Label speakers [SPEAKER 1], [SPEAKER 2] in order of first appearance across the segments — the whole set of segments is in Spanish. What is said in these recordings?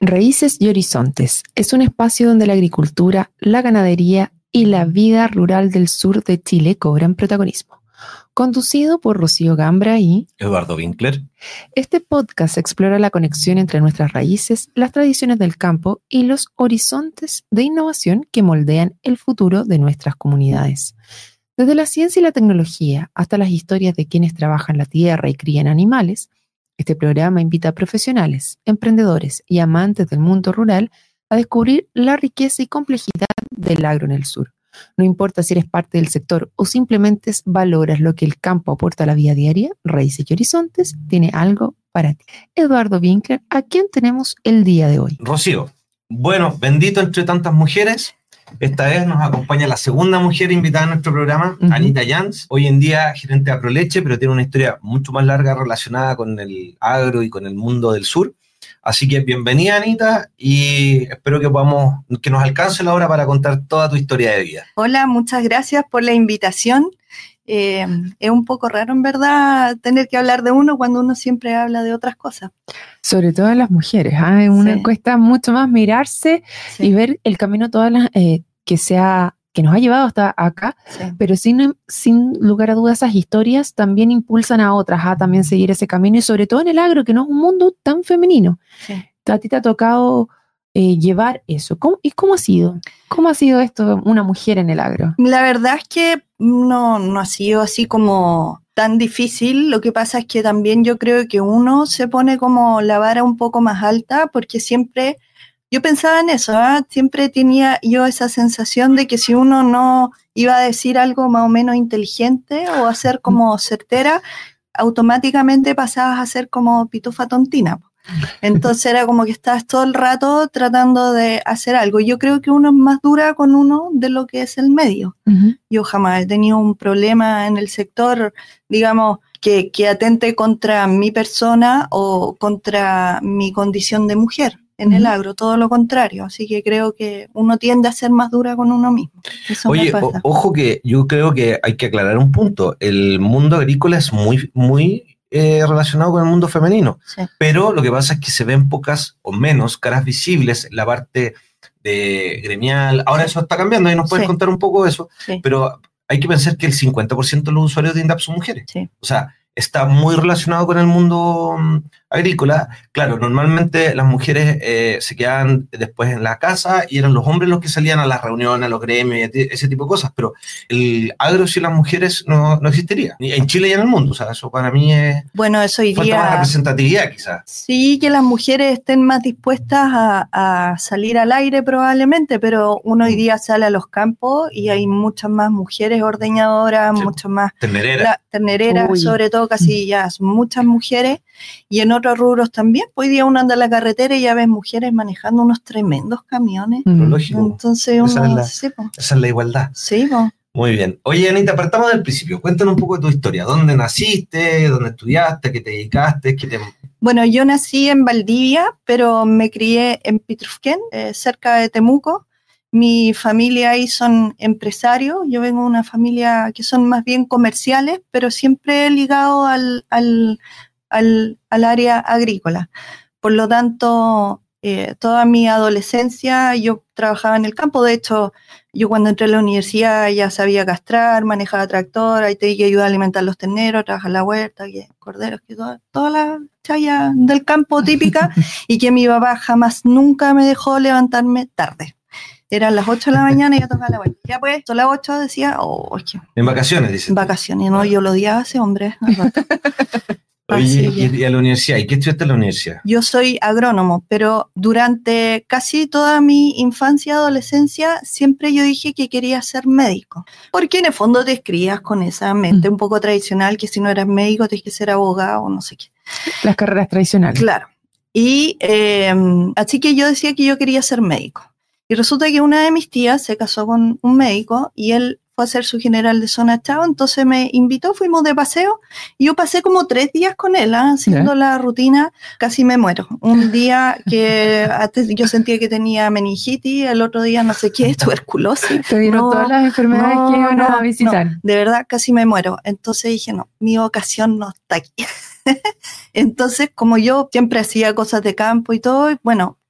[SPEAKER 1] Raíces y Horizontes es un espacio donde la agricultura, la ganadería y la vida rural del sur de Chile cobran protagonismo. Conducido por Rocío Gambra y
[SPEAKER 2] Eduardo Winkler.
[SPEAKER 1] Este podcast explora la conexión entre nuestras raíces, las tradiciones del campo y los horizontes de innovación que moldean el futuro de nuestras comunidades. Desde la ciencia y la tecnología hasta las historias de quienes trabajan la tierra y crían animales, este programa invita a profesionales, emprendedores y amantes del mundo rural a descubrir la riqueza y complejidad del agro en el sur. No importa si eres parte del sector o simplemente valoras lo que el campo aporta a la vida diaria, Raíces y Horizontes tiene algo para ti. Eduardo Winkler, ¿a quién tenemos el día de hoy?
[SPEAKER 2] Rocío, bueno, bendito entre tantas mujeres. Esta vez nos acompaña la segunda mujer invitada a nuestro programa, Anita Jans. Hoy en día gerente de Aproleche, pero tiene una historia mucho más larga relacionada con el agro y con el mundo del sur. Así que bienvenida, Anita, y espero que nos alcance la hora para contar toda tu historia de vida.
[SPEAKER 3] Hola, muchas gracias por la invitación. Es un poco raro, en verdad, tener que hablar de uno cuando uno siempre habla de otras cosas.
[SPEAKER 1] Sobre todo las mujeres, ¿eh? Una cuesta mucho más mirarse y ver el camino todas las que nos ha llevado hasta acá, pero sin lugar a dudas esas historias también impulsan a otras a también seguir ese camino, y sobre todo en el agro, que no es un mundo tan femenino. Sí. A ti te ha tocado llevar eso. ¿Cómo ha sido? ¿Cómo ha sido esto, una mujer en el agro?
[SPEAKER 3] La verdad es que no ha sido así como tan difícil. Lo que pasa es que también yo creo que uno se pone como la vara un poco más alta, porque siempre... Yo pensaba en eso, siempre tenía yo esa sensación de que si uno no iba a decir algo más o menos inteligente o a ser como certera, automáticamente pasabas a ser como pitufa tontina. Entonces era como que estabas todo el rato tratando de hacer algo. Yo creo que uno es más dura con uno de lo que es el medio. Yo jamás he tenido un problema en el sector, digamos, que atente contra mi persona o contra mi condición de mujer. En el agro, todo lo contrario. Así que creo que uno tiende a ser más dura con uno mismo. Eso.
[SPEAKER 2] Oye, ojo, que yo creo que hay que aclarar un punto. El mundo agrícola es muy relacionado con el mundo femenino. Sí. Pero lo que pasa es que se ven pocas o menos caras visibles en la parte de gremial. Ahora eso está cambiando y nos puedes contar un poco de eso. Sí. Pero hay que pensar que el 50% de los usuarios de INDAP son mujeres. Sí. O sea, está muy relacionado con el mundo agrícola. Claro, normalmente las mujeres se quedaban después en la casa y eran los hombres los que salían a las reuniones, a los gremios, ese tipo de cosas, pero el agro sin las mujeres no existiría, ni en Chile y en el mundo. O sea, eso para mí es...
[SPEAKER 3] Bueno, eso iría...
[SPEAKER 2] Falta más representatividad, quizás.
[SPEAKER 3] Sí, que las mujeres estén más dispuestas a salir al aire probablemente, pero uno hoy día sale a los campos y hay muchas más mujeres ordeñadoras, muchas más... Ternereras, sobre todo casi ya muchas mujeres, y en otros rubros también. Hoy día uno anda en la carretera y ya ves mujeres manejando unos tremendos camiones.
[SPEAKER 2] Lógico.
[SPEAKER 3] Entonces uno...
[SPEAKER 2] Esa es la igualdad.
[SPEAKER 3] Sí, po.
[SPEAKER 2] Muy bien. Oye, Anita, partamos del principio. Cuéntanos un poco de tu historia. ¿Dónde naciste? ¿Dónde estudiaste? ¿A qué te dedicaste?
[SPEAKER 3] Bueno, yo nací en Valdivia, pero me crié en Pitrufquén, cerca de Temuco. Mi familia ahí son empresarios. Yo vengo de una familia que son más bien comerciales, pero siempre ligado al área agrícola. Por lo tanto, toda mi adolescencia yo trabajaba en el campo. De hecho, yo cuando entré a la universidad ya sabía castrar, manejaba tractor, ahí tenía que ayudar a alimentar los terneros, trabajar en la huerta, corderos, toda la chaya del campo típica, y que mi papá jamás nunca me dejó levantarme tarde. Eran las 8 de la mañana y yo tocaba la vuelta. Ya pues, a las 8 decía,
[SPEAKER 2] en vacaciones, dice.
[SPEAKER 3] En vacaciones, no, yo lo odiaba a ese hombre.
[SPEAKER 2] Oye, ¿y a la universidad? ¿Y qué estudiaste en la universidad?
[SPEAKER 3] Yo soy agrónomo, pero durante casi toda mi infancia y adolescencia siempre yo dije que quería ser médico. Porque en el fondo te crías con esa mente un poco tradicional, que si no eras médico tienes que ser abogado o no sé qué.
[SPEAKER 1] Las carreras tradicionales.
[SPEAKER 3] Claro. Y así que yo decía que yo quería ser médico. Y resulta que una de mis tías se casó con un médico y él fue a hacer su general de zona chao, entonces me invitó, fuimos de paseo y yo pasé como 3 días con él, haciendo la rutina, casi me muero. Un día que yo sentía que tenía meningitis, el otro día no sé qué, tuberculosis.
[SPEAKER 1] Te dieron todas las enfermedades que iban a visitar.
[SPEAKER 3] No, de verdad casi me muero. Entonces dije, no, mi vocación no está aquí. Entonces, como yo siempre hacía cosas de campo y todo, bueno,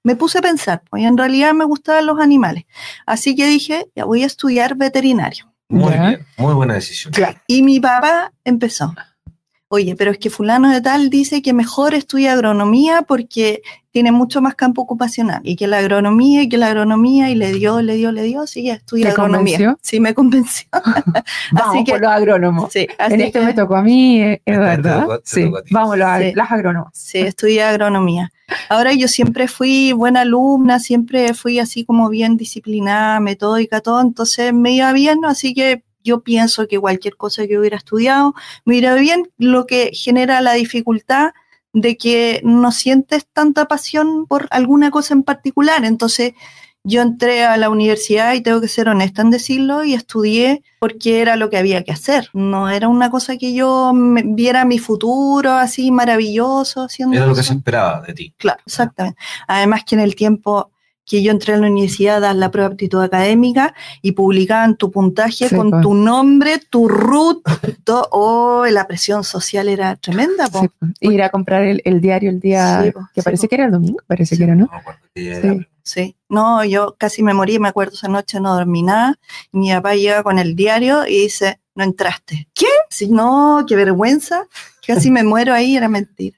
[SPEAKER 3] me puse a pensar, pues en realidad me gustaban los animales. Así que dije, ya voy a estudiar veterinario.
[SPEAKER 2] Muy bien, muy buena decisión.
[SPEAKER 3] Claro. Y mi papá empezó. Oye, pero es que fulano de tal dice que mejor estudia agronomía porque tiene mucho más campo ocupacional y que la agronomía y le dio, sí, estudia agronomía.
[SPEAKER 1] ¿Convenció?
[SPEAKER 3] Sí, me convenció.
[SPEAKER 1] Vamos
[SPEAKER 3] así que,
[SPEAKER 1] por los agrónomos.
[SPEAKER 3] Sí, así
[SPEAKER 1] en este
[SPEAKER 3] que,
[SPEAKER 1] me tocó a mí, es verdad. Sí, vamos
[SPEAKER 3] Sí.
[SPEAKER 1] las agrónomas.
[SPEAKER 3] Sí, estudié agronomía. Ahora yo siempre fui buena alumna, siempre fui así como bien disciplinada, metódica, todo, entonces me iba bien, así que yo pienso que cualquier cosa que hubiera estudiado me iría bien, lo que genera la dificultad de que no sientes tanta pasión por alguna cosa en particular. Entonces yo entré a la universidad y tengo que ser honesta en decirlo y estudié porque era lo que había que hacer. No era una cosa que yo viera mi futuro así maravilloso.
[SPEAKER 2] Era lo que se esperaba de ti.
[SPEAKER 3] Claro, exactamente. Además que en el tiempo que yo entré a la universidad, das la prueba de aptitud académica y publicaban tu puntaje con tu nombre, tu RUT, todo. Oh, la presión social era tremenda.
[SPEAKER 1] Sí, ir a comprar el diario el día que parece que era el domingo, parece que era, ¿no?
[SPEAKER 3] Sí. No, yo casi me morí, me acuerdo esa noche no dormí nada. Y mi papá llega con el diario y dice, no entraste. ¿Qué? Sí, no, qué vergüenza. Casi me muero ahí, era mentira.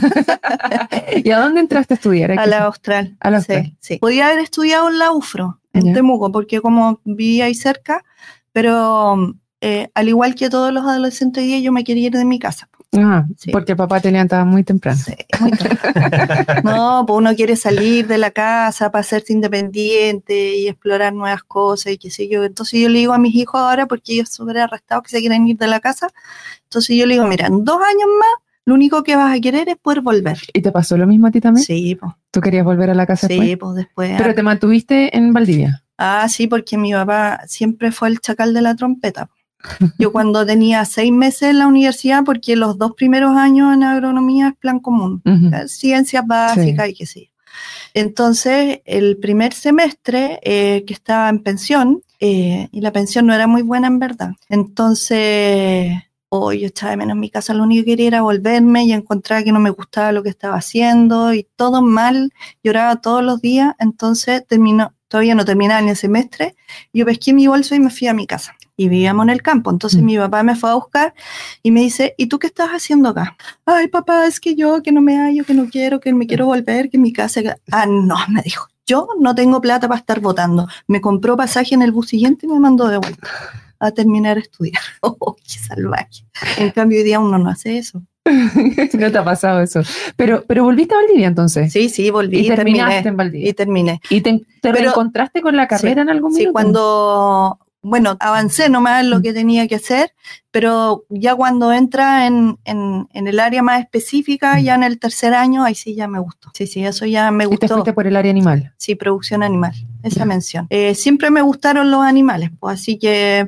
[SPEAKER 1] ¿Y a dónde entraste a estudiar?
[SPEAKER 3] A la Austral.
[SPEAKER 1] A la Austral.
[SPEAKER 3] Sí. Podía haber estudiado en la UFRO, en Temuco, porque como vivía ahí cerca, pero al igual que todos los adolescentes hoy día, yo me quería ir de mi casa.
[SPEAKER 1] Porque el papá te levantaba muy temprano.
[SPEAKER 3] Sí, muy temprano. No, pues uno quiere salir de la casa para hacerse independiente y explorar nuevas cosas y qué sé yo. Entonces yo le digo a mis hijos ahora, porque ellos son arrastrados que se quieren ir de la casa, entonces yo le digo, mira, en 2 años más, lo único que vas a querer es poder volver.
[SPEAKER 1] ¿Y te pasó lo mismo a ti también?
[SPEAKER 3] Sí, pues.
[SPEAKER 1] ¿Tú querías volver a la casa después?
[SPEAKER 3] Sí, pues después.
[SPEAKER 1] ¿Pero te mantuviste en Valdivia?
[SPEAKER 3] Sí, porque mi papá siempre fue el chacal de la trompeta. Yo cuando tenía 6 meses en la universidad, porque los 2 primeros años en agronomía es plan común, ciencias básicas y qué sé yo. Entonces, el primer semestre que estaba en pensión, y la pensión no era muy buena en verdad. Entonces... yo echaba de menos mi casa, lo único que quería era volverme y encontraba que no me gustaba lo que estaba haciendo y todo mal, lloraba todos los días, entonces todavía no terminaba ni el semestre, yo pesqué mi bolso y me fui a mi casa y vivíamos en el campo, entonces mi papá me fue a buscar y me dice, ¿y tú qué estás haciendo acá? Ay papá, es que yo que no me hallo, que no quiero, que me quiero volver, que mi casa... no, me dijo, yo no tengo plata para estar votando, me compró pasaje en el bus siguiente y me mandó de vuelta a terminar de estudiar. ¡Oh, qué salvaje! En cambio, hoy día uno no hace eso.
[SPEAKER 1] No te ha pasado eso. Pero volviste a Valdivia, entonces.
[SPEAKER 3] Sí, volví.
[SPEAKER 1] Y terminaste en Valdivia.
[SPEAKER 3] Y terminé.
[SPEAKER 1] ¿Y te reencontraste con la carrera en algún minuto?
[SPEAKER 3] Sí, cuando... Bueno, avancé nomás en lo que tenía que hacer, pero ya cuando entra en el área más específica, ya en el 3er año, ahí sí ya me gustó. Sí, eso ya me gustó.
[SPEAKER 1] ¿Y te fuiste por el área animal?
[SPEAKER 3] Sí, producción animal, esa mención. Siempre me gustaron los animales, pues así que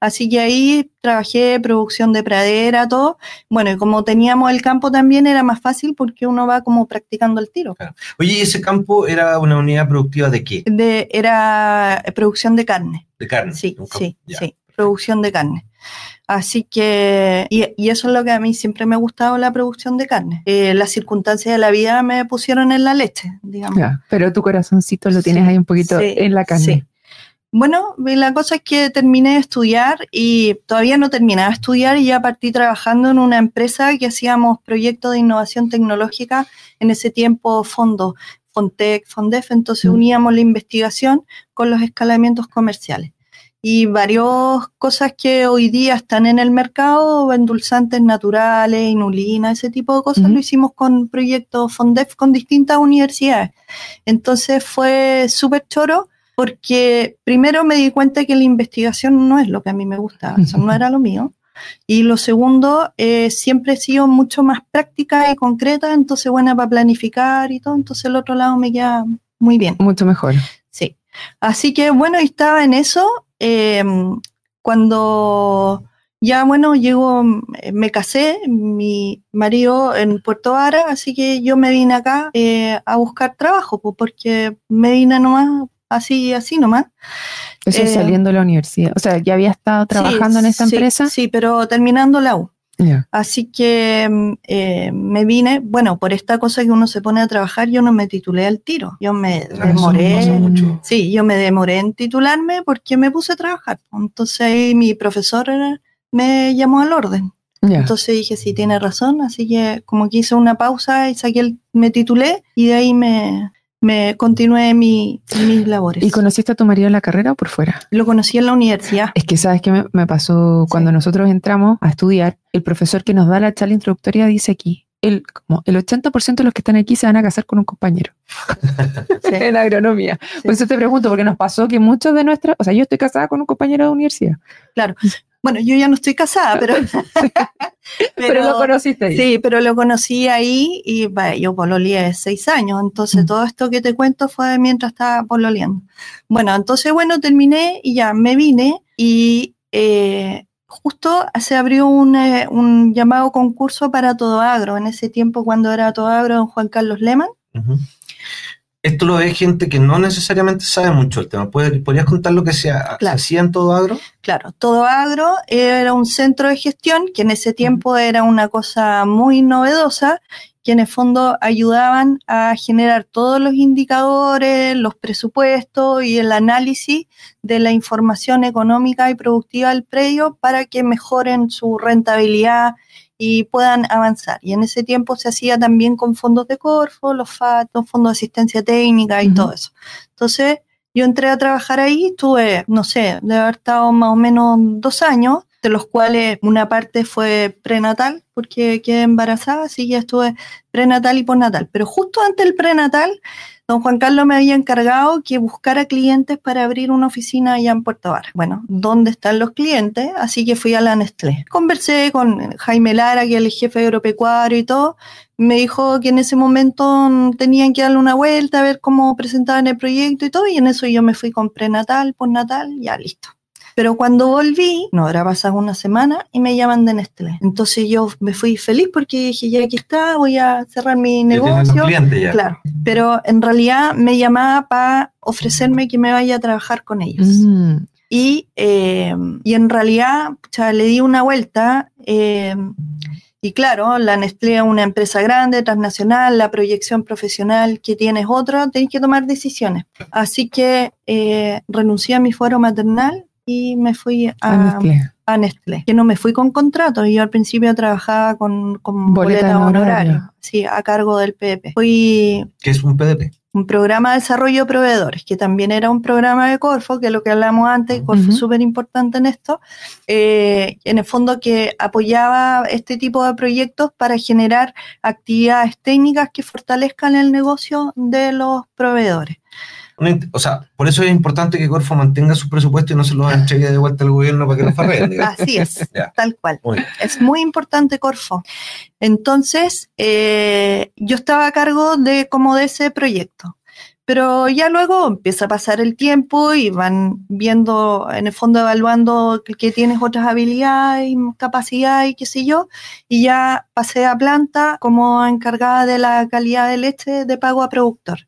[SPEAKER 3] ahí trabajé producción de pradera, todo. Bueno, y como teníamos el campo también era más fácil porque uno va como practicando el tiro.
[SPEAKER 2] Claro. Oye, ¿y ese campo era una unidad productiva de qué?
[SPEAKER 3] Era producción de carne.
[SPEAKER 2] ¿De carne?
[SPEAKER 3] Sí, producción de carne. Así que, y eso es lo que a mí siempre me ha gustado, la producción de carne. Las circunstancias de la vida me pusieron en la leche, digamos.
[SPEAKER 1] Ya, pero tu corazoncito lo tienes ahí un poquito en la carne.
[SPEAKER 3] Sí. Bueno, la cosa es que terminé de estudiar y todavía no terminaba de estudiar y ya partí trabajando en una empresa que hacíamos proyectos de innovación tecnológica, en ese tiempo fondos, Fontec, Fondef, entonces uníamos la investigación con los escalamientos comerciales. Y varias cosas que hoy día están en el mercado, endulzantes naturales, inulina, ese tipo de cosas, lo hicimos con proyectos Fondef con distintas universidades. Entonces fue súper choro porque primero me di cuenta que la investigación no es lo que a mí me gustaba, eso no era lo mío. Y lo segundo, siempre he sido mucho más práctica y concreta, entonces buena para planificar y todo, entonces el otro lado me queda muy bien.
[SPEAKER 1] Mucho mejor.
[SPEAKER 3] Sí. Así que bueno, estaba en eso. Cuando ya me casé, mi marido en Puerto Vara, así que yo me vine acá a buscar trabajo, porque me vine nomás, así nomás.
[SPEAKER 1] Eso saliendo de la universidad. O sea, ¿ya había estado trabajando en esa empresa?
[SPEAKER 3] Sí, pero terminando la U.
[SPEAKER 1] Yeah.
[SPEAKER 3] Así que me vine, bueno, por esta cosa que uno se pone a trabajar, yo no me titulé al tiro. Yo me demoré, sí, yo me demoré en titularme porque me puse a trabajar. Entonces ahí mi profesor me llamó al orden. Yeah. Entonces dije, sí, tiene razón, así que como que hice una pausa y me titulé y de ahí me continué mis labores.
[SPEAKER 1] ¿Y conociste a tu marido en la carrera o por fuera?
[SPEAKER 3] Lo conocí en la universidad.
[SPEAKER 1] Es que sabes que me pasó cuando nosotros entramos a estudiar, el profesor que nos da la charla introductoria dice aquí, como el 80% de los que están aquí se van a casar con un compañero. Sí. En agronomía. Sí. Por eso te pregunto, porque nos pasó que muchos de nuestras, o sea, yo estoy casada con un compañero de universidad.
[SPEAKER 3] Claro. Bueno, yo ya no estoy casada,
[SPEAKER 1] pero lo conociste ahí.
[SPEAKER 3] Sí, pero lo conocí ahí y yo pololeé de 6 años, entonces todo esto que te cuento fue mientras estaba pololeando. Bueno, entonces terminé y ya me vine y justo se abrió un llamado concurso para Todo Agro, en ese tiempo cuando era Todo Agro don Juan Carlos Lehmann.
[SPEAKER 2] Uh-huh. Esto lo ve gente que no necesariamente sabe mucho el tema. ¿Podrías contar lo que se hacía en Todo Agro?
[SPEAKER 3] Claro, Todo Agro era un centro de gestión que en ese tiempo era una cosa muy novedosa, que en el fondo ayudaban a generar todos los indicadores, los presupuestos y el análisis de la información económica y productiva del predio para que mejoren su rentabilidad y puedan avanzar. Y en ese tiempo se hacía también con fondos de Corfo, los FAT, los fondos de asistencia técnica y todo eso. Entonces, yo entré a trabajar ahí, estuve, no sé, de haber estado más o menos 2 años, de los cuales una parte fue prenatal, porque quedé embarazada, así que estuve prenatal y postnatal. Pero justo antes del prenatal, don Juan Carlos me había encargado que buscara clientes para abrir una oficina allá en Puerto Varas. Bueno, ¿dónde están los clientes? Así que fui a la Nestlé. Conversé con Jaime Lara, que es el jefe agropecuario y todo. Me dijo que en ese momento tenían que darle una vuelta, a ver cómo presentaban el proyecto y todo, y en eso yo me fui con prenatal, postnatal, ya listo. Pero cuando volví, no habrá pasado una semana y me llaman de Nestlé. Entonces yo me fui feliz porque dije, ya aquí está, voy a cerrar mi negocio.
[SPEAKER 2] Ya.
[SPEAKER 3] Claro, pero en realidad me llamaba para ofrecerme que me vaya a trabajar con ellos. Y en realidad le di una vuelta. Y claro, la Nestlé es una empresa grande, transnacional, la proyección profesional que tienes otra, tenés que tomar decisiones. Así que renuncié a mi fuero maternal y me fui a Nestlé, que no me fui con contrato. Yo al principio trabajaba con boleta honorario, sí, a cargo del PDP.
[SPEAKER 2] ¿Qué es un PDP?
[SPEAKER 3] Un programa de desarrollo de proveedores, que también era un programa de Corfo, que es lo que hablamos antes, Corfo es súper importante en esto, en el fondo que apoyaba este tipo de proyectos para generar actividades técnicas que fortalezcan el negocio de los proveedores.
[SPEAKER 2] O sea, por eso es importante que Corfo mantenga su presupuesto y no se lo entregue de vuelta al gobierno para que lo farreen.
[SPEAKER 3] Así es, tal cual. Es muy importante Corfo. Entonces, yo estaba a cargo de ese proyecto. Pero ya luego empieza a pasar el tiempo y van viendo, en el fondo evaluando que tienes otras habilidades y capacidades y qué sé yo, y ya pasé a planta como encargada de la calidad de leche de pago a productor.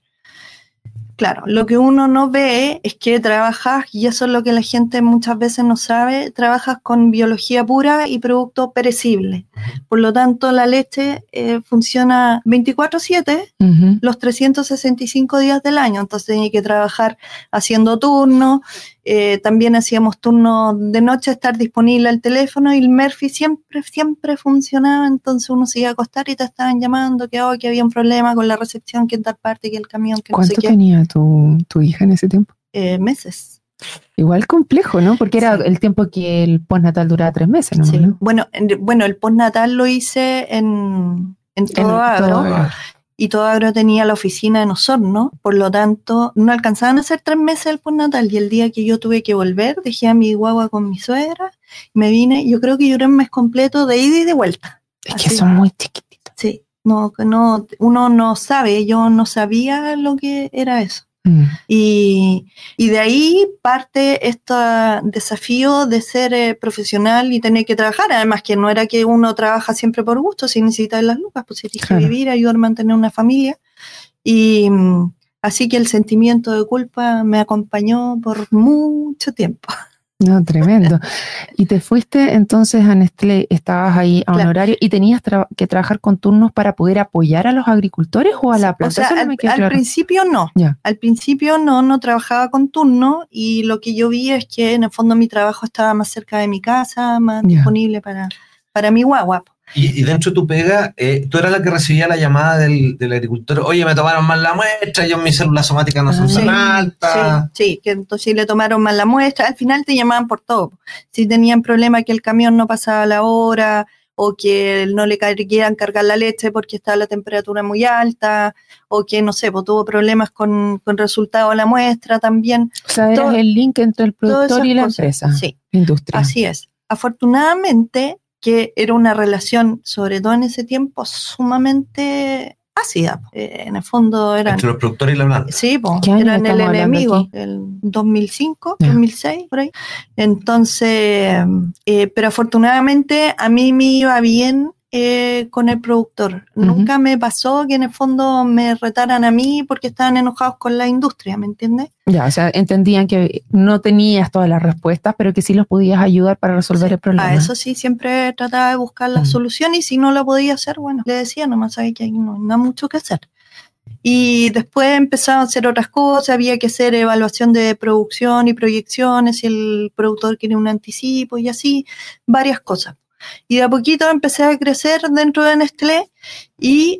[SPEAKER 3] Claro, lo que uno no ve es que trabajas, y eso es lo que la gente muchas veces no sabe, trabajas con biología pura y producto perecible. Por lo tanto, la leche funciona 24/7, los 365 días del año. Entonces, tenía que trabajar haciendo turnos. También hacíamos turnos de noche, estar disponible al teléfono, y el Murphy siempre funcionaba. Entonces uno se iba a acostar y te estaban llamando que había un problema con la recepción, que en tal parte, que el camión, que no sé qué.
[SPEAKER 1] ¿Cuánto tenía tu hija en ese tiempo?
[SPEAKER 3] Meses.
[SPEAKER 1] Igual complejo, ¿no? Porque era el tiempo que el postnatal duraba 3 meses, ¿no?
[SPEAKER 3] Sí. Bueno, el postnatal lo hice en Todo Agro. Y Todo Agro tenía la oficina en Osorno, por lo tanto no alcanzaban a hacer 3 meses el postnatal, y el día que yo tuve que volver, dejé a mi guagua con mi suegra, me vine, yo creo que lloré un mes completo de ida y de vuelta.
[SPEAKER 1] Es que son muy chiquititos.
[SPEAKER 3] Sí, no, uno no sabe, yo no sabía lo que era eso. Y de ahí parte este desafío de ser profesional y tener que trabajar. Además que no era que uno trabaja siempre por gusto, si necesitas las lucas, pues si tienes que vivir, ayudar a mantener una familia. Y así que el sentimiento de culpa me acompañó por mucho tiempo.
[SPEAKER 1] No, tremendo. Y te fuiste entonces a Nestlé, estabas ahí a un horario y tenías que trabajar con turnos para poder apoyar a los agricultores o a la planta.
[SPEAKER 3] O sea, al principio no. Ya. Al principio no trabajaba con turno y lo que yo vi es que en el fondo mi trabajo estaba más cerca de mi casa, más disponible para mi guagua.
[SPEAKER 2] Y dentro de tu pega, tú eras la que recibía la llamada del agricultor, oye, me tomaron mal la muestra, yo mis células somáticas no son tan altas.
[SPEAKER 3] Sí, que entonces le tomaron mal la muestra, al final te llamaban por todo. Si tenían problema que el camión no pasaba a la hora, o que no le quieran cargar la leche porque está la temperatura muy alta, o que, no sé, pues tuvo problemas con resultado de la muestra también.
[SPEAKER 1] O sea, eras el link entre el productor y la empresa, la industria.
[SPEAKER 3] Así es. Afortunadamente, que era una relación, sobre todo en ese tiempo, sumamente ácida. En el fondo eran...
[SPEAKER 2] Entre los productores y la planta.
[SPEAKER 3] Sí, eran el enemigo, el 2005, 2006, por ahí. Entonces, pero afortunadamente a mí me iba bien con el productor. Nunca me pasó que en el fondo me retaran a mí porque estaban enojados con la industria, ¿me entiendes?
[SPEAKER 1] Ya, o sea, entendían que no tenías todas las respuestas, pero que sí los podías ayudar para resolver el problema.
[SPEAKER 3] A eso sí, siempre trataba de buscar la solución y si no lo podía hacer, bueno, le decía, nomás sabes que hay no hay mucho que hacer. Y después empezaron a hacer otras cosas, había que hacer evaluación de producción y proyecciones, si el productor quería un anticipo y así, varias cosas. Y de a poquito empecé a crecer dentro de Nestlé y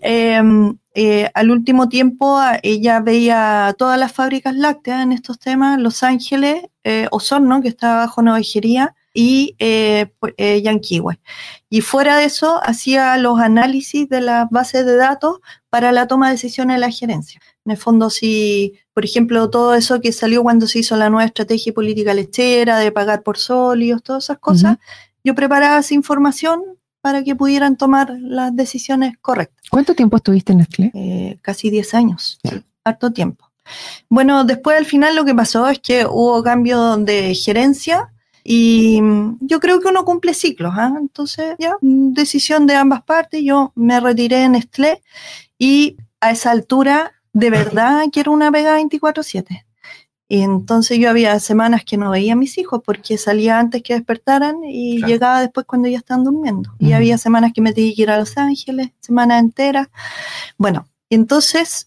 [SPEAKER 3] al último tiempo ella veía todas las fábricas lácteas en estos temas, Los Ángeles, Osorno, que está bajo una ovejería, y Yanquihue. Y fuera de eso hacía los análisis de las bases de datos para la toma de decisiones de la gerencia. En el fondo, si, por ejemplo, todo eso que salió cuando se hizo la nueva estrategia y política lechera, de pagar por sólidos, todas esas cosas, yo preparaba esa información para que pudieran tomar las decisiones correctas.
[SPEAKER 1] ¿Cuánto tiempo estuviste en Nestlé?
[SPEAKER 3] Casi 10 años, sí, harto tiempo. Bueno, después al final lo que pasó es que hubo cambio de gerencia y yo creo que uno cumple ciclos, ¿eh? Entonces ya, decisión de ambas partes, yo me retiré de Nestlé y a esa altura de verdad quiero una pega 24/7. Y entonces yo había semanas que no veía a mis hijos porque salía antes que despertaran y llegaba después cuando ya estaban durmiendo. Y había semanas que me tenía que ir a Los Ángeles, semanas enteras. Bueno, entonces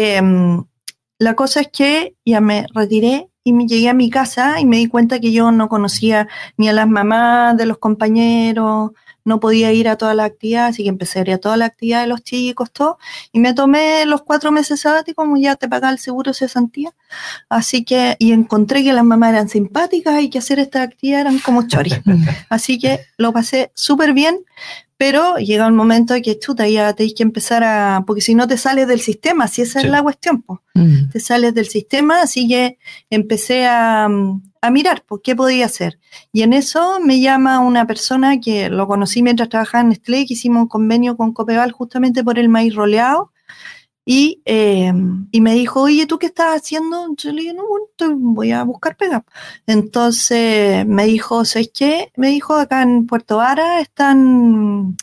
[SPEAKER 3] la cosa es que ya me retiré y me llegué a mi casa y me di cuenta que yo no conocía ni a las mamás de los compañeros, no podía ir a todas las actividades, así que empecé a ir a todas las actividades de los chicos, todo, y me tomé los 4 meses sabáticos, como ya te pagaba el seguro de cesantía, así que, y encontré que las mamás eran simpáticas y que hacer estas actividades eran como choris, así que lo pasé súper bien, pero llega un momento que chuta, ya tenéis que empezar porque si no te sales del sistema, si esa es la cuestión, te sales del sistema, así que empecé a mirar qué podía hacer. Y en eso me llama una persona que lo conocí mientras trabajaba en Nestlé, que hicimos un convenio con Copeval justamente por el maíz roleado, y me dijo, oye, ¿tú qué estás haciendo? Yo le dije, no, bueno, voy a buscar pega. Entonces me dijo, ¿sabes qué? Me dijo, acá en Puerto Vara están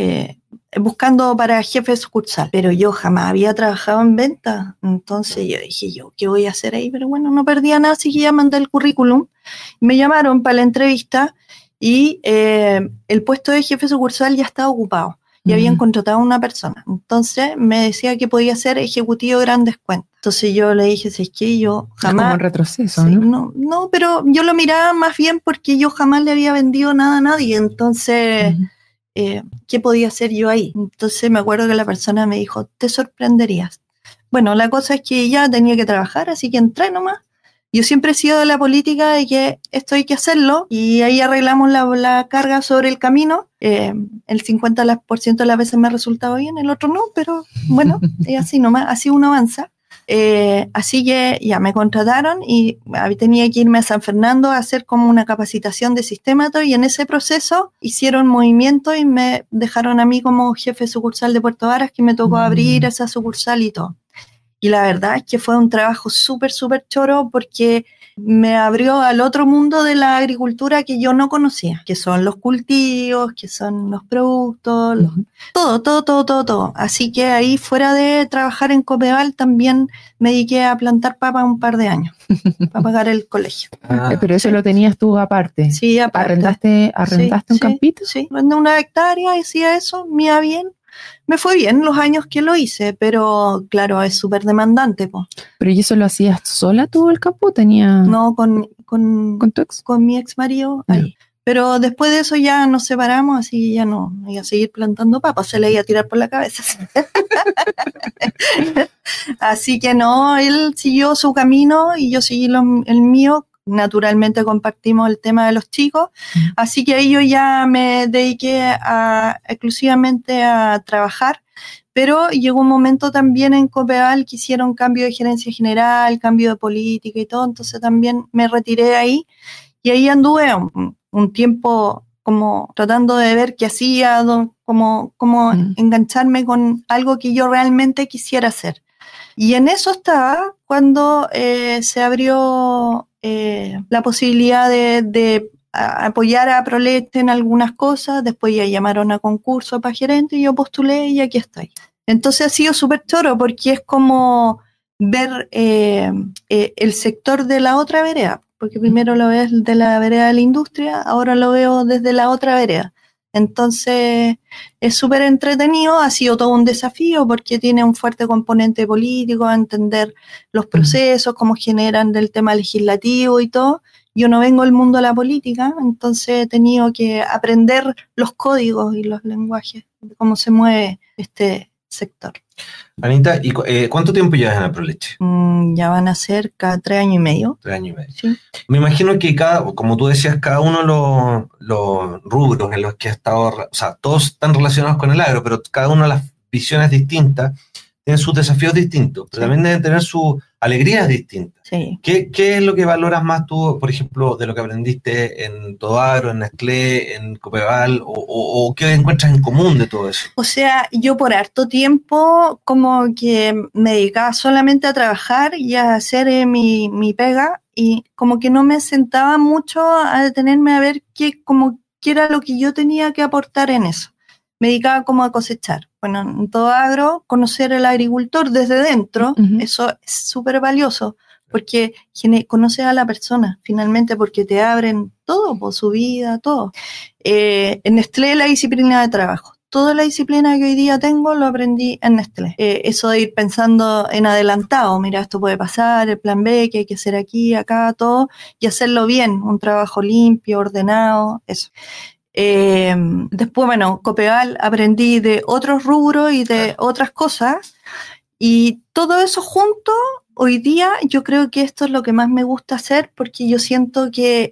[SPEAKER 3] buscando para jefe de sucursal, pero yo jamás había trabajado en venta, entonces yo dije, ¿qué voy a hacer ahí? Pero bueno, no perdía nada, así que ya mandé el currículum, me llamaron para la entrevista y el puesto de jefe de sucursal ya estaba ocupado y habían contratado a una persona, entonces me decía que podía ser ejecutivo de gran descuento. Entonces yo le dije, si es que yo jamás...
[SPEAKER 1] Es como un retroceso, sí, ¿no?
[SPEAKER 3] No, pero yo lo miraba más bien porque yo jamás le había vendido nada a nadie, entonces... ¿qué podía hacer yo ahí? Entonces me acuerdo que la persona me dijo, te sorprenderías. Bueno, la cosa es que ya tenía que trabajar, así que entré nomás. Yo siempre he sido de la política de que esto hay que hacerlo y ahí arreglamos la carga sobre el camino. El 50% de las veces me ha resultado bien, el otro no, pero bueno, así nomás, así uno avanza. Así que ya me contrataron y tenía que irme a San Fernando a hacer como una capacitación de sistema y en ese proceso hicieron movimiento y me dejaron a mí como jefe sucursal de Puerto Varas, que me tocó abrir esa sucursal y todo. Y la verdad es que fue un trabajo súper, súper choro porque me abrió al otro mundo de la agricultura que yo no conocía, que son los cultivos, que son los productos, todo. Así que ahí, fuera de trabajar en Copeval, también me dediqué a plantar papa un par de años para pagar el colegio.
[SPEAKER 1] Pero eso lo tenías tú aparte.
[SPEAKER 3] Sí, aparte.
[SPEAKER 1] ¿Arrendaste un campito?
[SPEAKER 3] Sí, arrendé una hectárea, decía eso, me iba bien. Me fue bien los años que lo hice, pero claro, es súper demandante, po.
[SPEAKER 1] ¿Pero y eso lo hacías sola tú el campo?
[SPEAKER 3] No, con
[SPEAKER 1] tu ex?
[SPEAKER 3] Con mi ex marido ahí. Pero después de eso ya nos separamos, así ya no iba a seguir plantando papas, se le iba a tirar por la cabeza. Así que no, él siguió su camino y yo seguí el mío. Naturalmente compartimos el tema de los chicos, así que ahí yo ya me dediqué exclusivamente a trabajar, pero llegó un momento también en Copeval que hicieron cambio de gerencia general, cambio de política y todo, entonces también me retiré de ahí y ahí anduve un tiempo como tratando de ver qué hacía, como engancharme con algo que yo realmente quisiera hacer. Y en eso estaba cuando se abrió la posibilidad de apoyar a Prolete en algunas cosas, después ya llamaron a concurso para gerente y yo postulé y aquí estoy. Entonces ha sido súper choro porque es como ver el sector de la otra vereda, porque primero lo ves de la vereda de la industria, ahora lo veo desde la otra vereda. Entonces es súper entretenido, ha sido todo un desafío porque tiene un fuerte componente político, a entender los procesos, cómo generan del tema legislativo y todo. Yo no vengo del mundo de la política, entonces he tenido que aprender los códigos y los lenguajes de cómo se mueve este sector.
[SPEAKER 2] Anita, ¿y cuánto tiempo llevas en Aproleche?
[SPEAKER 3] Ya van a ser cada 3 años y medio.
[SPEAKER 2] 3 años y medio.
[SPEAKER 3] Sí.
[SPEAKER 2] Me imagino que como tú decías, cada uno de los rubros en los que ha estado, o sea, todos están relacionados con el agro, pero cada una de las visiones distintas tienen sus desafíos distintos, pero también deben tener sus alegrías distintas.
[SPEAKER 3] Sí.
[SPEAKER 2] ¿Qué es lo que valoras más tú, por ejemplo, de lo que aprendiste en Todoagro, en Nestlé, en Copeval, o qué encuentras en común de todo eso?
[SPEAKER 3] O sea, yo por harto tiempo como que me dedicaba solamente a trabajar y a hacer mi pega y como que no me sentaba mucho a detenerme a ver qué era lo que yo tenía que aportar en eso. Me dedicaba como a cosechar. Bueno, en Todoagro, conocer al agricultor desde dentro, eso es súper valioso, porque conoces a la persona, finalmente, porque te abren todo, por su vida, todo. En Nestlé la disciplina de trabajo. Toda la disciplina que hoy día tengo lo aprendí en Nestlé. Eso de ir pensando en adelantado, mira, esto puede pasar, el plan B, que hay que hacer aquí, acá, todo, y hacerlo bien, un trabajo limpio, ordenado, eso. Después, bueno, Copeval aprendí de otros rubros y de otras cosas, y todo eso junto, hoy día yo creo que esto es lo que más me gusta hacer, porque yo siento que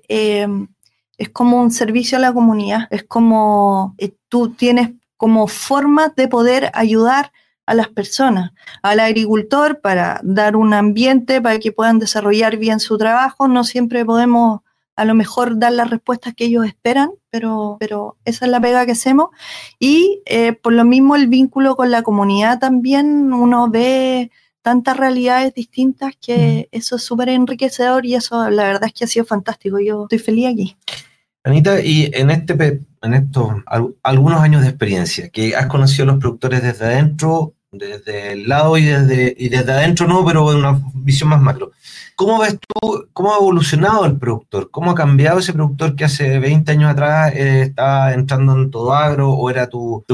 [SPEAKER 3] es como un servicio a la comunidad, es como tú tienes como formas de poder ayudar a las personas, al agricultor para dar un ambiente para que puedan desarrollar bien su trabajo. No siempre podemos a lo mejor dar las respuestas que ellos esperan, pero esa es la pega que hacemos. Y por lo mismo el vínculo con la comunidad también, uno ve tantas realidades distintas que eso es súper enriquecedor y eso la verdad es que ha sido fantástico. Yo estoy feliz aquí.
[SPEAKER 2] Anita, y en estos algunos años de experiencia, que has conocido a los productores desde adentro, desde el lado y desde adentro no, pero en una visión más macro, ¿cómo ves tú, cómo ha evolucionado el productor? ¿Cómo ha cambiado ese productor que hace 20 años atrás estaba entrando en Todoagro o era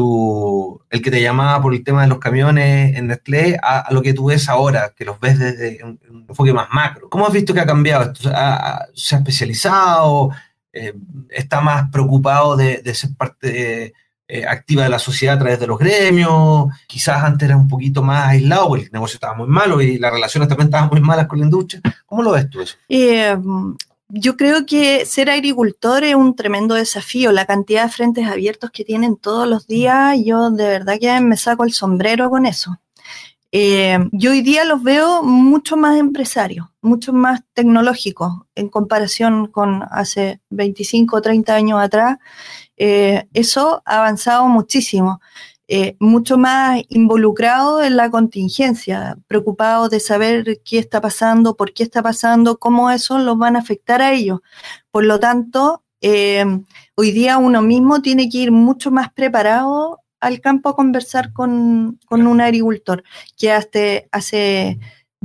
[SPEAKER 2] el que te llamaba por el tema de los camiones en Nestlé a lo que tú ves ahora, que los ves desde un enfoque más macro? ¿Cómo has visto que ha cambiado esto? ¿Se ha especializado? ¿Está más preocupado de ser parte activa de la sociedad a través de los gremios? Quizás antes era un poquito más aislado porque el negocio estaba muy malo y las relaciones también estaban muy malas con la industria. ¿Cómo lo ves tú eso?
[SPEAKER 3] Yo creo que ser agricultor es un tremendo desafío. La cantidad de frentes abiertos que tienen todos los días, yo de verdad que me saco el sombrero con eso. Yo hoy día los veo mucho más empresarios, mucho más tecnológicos en comparación con hace 25 o 30 años atrás. Eso ha avanzado muchísimo. mucho más involucrados en la contingencia, preocupados de saber qué está pasando, por qué está pasando, cómo eso los van a afectar a ellos. Por lo tanto, hoy día uno mismo tiene que ir mucho más preparado al campo a conversar con un agricultor, que hace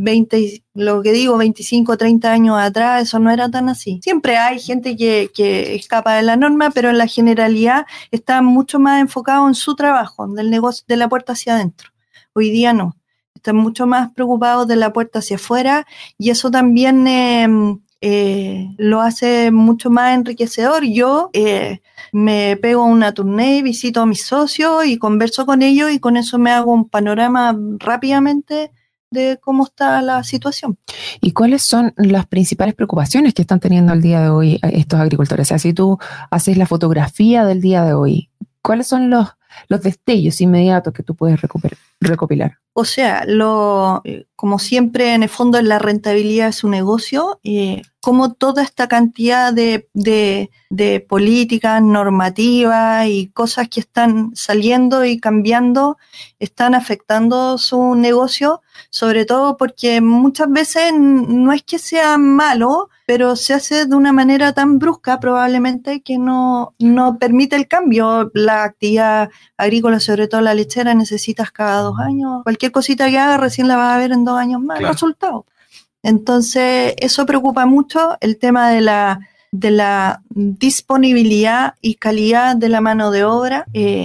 [SPEAKER 3] 25, 30 años atrás, eso no era tan así. Siempre hay gente que escapa de la norma, pero en la generalidad está mucho más enfocado en su trabajo, del negocio, de la puerta hacia adentro. Hoy día no. Están mucho más preocupados de la puerta hacia afuera, y eso también lo hace mucho más enriquecedor. Yo me pego una tournée, visito a mis socios y converso con ellos, y con eso me hago un panorama rápidamente de cómo está la situación.
[SPEAKER 1] ¿Y cuáles son las principales preocupaciones que están teniendo al día de hoy estos agricultores? O sea, si tú haces la fotografía del día de hoy, ¿cuáles son los destellos inmediatos que tú puedes recopilar?
[SPEAKER 3] O sea, como siempre, en el fondo, la rentabilidad de su negocio, como toda esta cantidad de políticas, normativas y cosas que están saliendo y cambiando, están afectando su negocio, sobre todo porque muchas veces no es que sea malo, pero se hace de una manera tan brusca probablemente que no permite el cambio. La actividad agrícola, sobre todo la lechera, necesitas cada 2 años. Cualquier cosita que haga recién la vas a ver en 2 años más, claro, el resultado. Entonces, eso preocupa mucho, el tema de la disponibilidad y calidad de la mano de obra.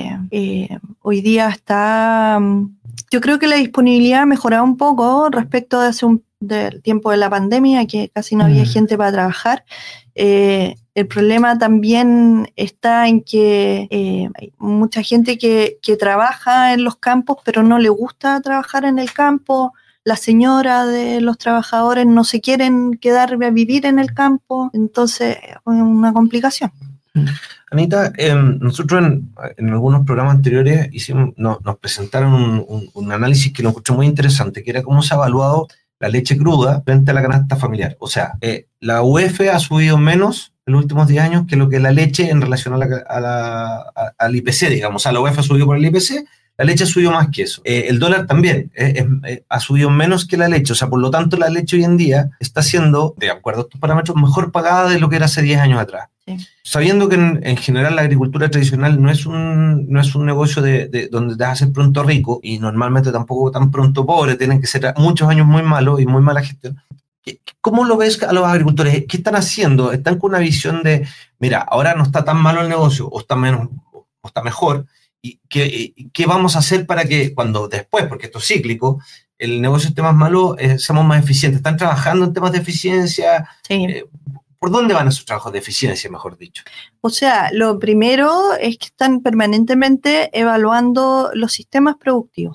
[SPEAKER 3] Hoy día yo creo que la disponibilidad ha mejorado un poco respecto del tiempo de la pandemia, que casi no había gente para trabajar. El problema también está en que hay mucha gente que trabaja en los campos, pero no le gusta trabajar en el campo. Las señoras de los trabajadores no se quieren quedar a vivir en el campo, entonces es una complicación.
[SPEAKER 2] Anita, nosotros en algunos programas anteriores nos presentaron un análisis que lo encontré muy interesante, que era cómo se ha evaluado la leche cruda frente a la canasta familiar. O sea, la UF ha subido menos en los últimos 10 años que lo que la leche en relación al IPC, digamos. O sea, la UF ha subido por el IPC, la leche ha subido más que eso. El dólar también ha subido menos que la leche. O sea, por lo tanto, la leche hoy en día está siendo, de acuerdo a estos parámetros, mejor pagada de lo que era hace 10 años atrás. Sí. Sabiendo que en general la agricultura tradicional no es un negocio de donde te vas a hacer pronto rico, y normalmente tampoco tan pronto pobre, tienen que ser muchos años muy malos y muy mala gestión. ¿Cómo lo ves a los agricultores? ¿Qué están haciendo? ¿Están con una visión de, mira, ahora no está tan malo el negocio, o está menos, o está mejor, y qué vamos a hacer para que cuando después, porque esto es cíclico, el negocio esté más malo, seamos más eficientes? ¿Están trabajando en temas de eficiencia?
[SPEAKER 3] Sí.
[SPEAKER 2] ¿Por dónde van esos trabajos de eficiencia, mejor dicho?
[SPEAKER 3] O sea, lo primero es que están permanentemente evaluando los sistemas productivos.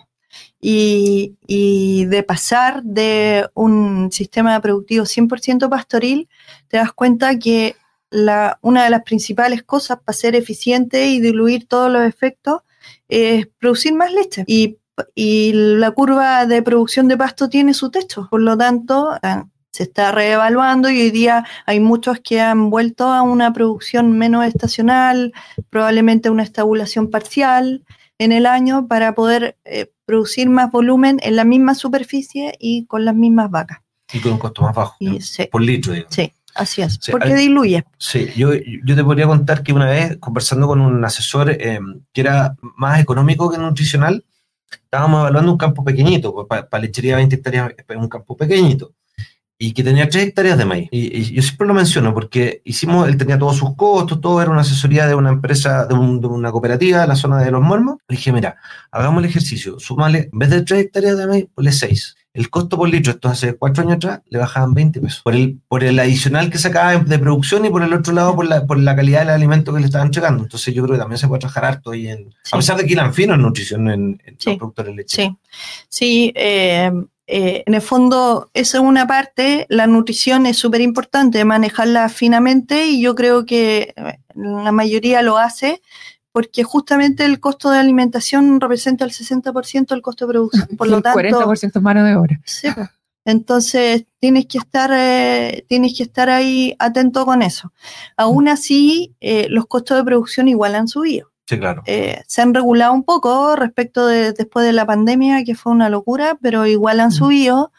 [SPEAKER 3] Y de pasar de un sistema productivo 100% pastoril, te das cuenta que una de las principales cosas para ser eficiente y diluir todos los efectos es producir más leche. Y la curva de producción de pasto tiene su techo. Por lo tanto, se está reevaluando, y hoy día hay muchos que han vuelto a una producción menos estacional, probablemente una estabulación parcial en el año, para poder producir más volumen en la misma superficie y con las mismas vacas.
[SPEAKER 2] Y con un costo más bajo,
[SPEAKER 3] sí,
[SPEAKER 2] por litro, digamos.
[SPEAKER 3] Sí, así es, sí, porque diluye.
[SPEAKER 2] Sí, yo te podría contar que una vez, conversando con un asesor que era más económico que nutricional, estábamos evaluando un campo pequeñito, para lechería 20 hectáreas, un campo pequeñito, y que tenía 3 hectáreas de maíz. Y yo siempre lo menciono porque él tenía todos sus costos, todo era una asesoría de una empresa, de una cooperativa de la zona de Los Mormos. Le dije, mira, hagamos el ejercicio, súmale, en vez de 3 hectáreas de maíz, ponle 6. El costo por litro, esto hace 4 años atrás, le bajaban 20 pesos. Por el adicional que sacaba de producción, y por el otro lado, por la calidad del alimento que le estaban entregando. Entonces yo creo que también se puede trabajar harto ahí sí. A pesar de que hilan fino en nutrición en sí. Los productores de leche.
[SPEAKER 3] Sí, en el fondo, eso es una parte. La nutrición es súper importante, manejarla finamente, y yo creo que la mayoría lo hace, porque justamente el costo de alimentación representa el 60% del costo de producción. Por lo tanto,
[SPEAKER 1] 40% mano de obra.
[SPEAKER 3] Sí, entonces tienes que estar ahí atento con eso. Aún así, los costos de producción igual han subido.
[SPEAKER 2] Sí, claro.
[SPEAKER 3] Se han regulado un poco respecto de después de la pandemia, que fue una locura, pero igual han subido.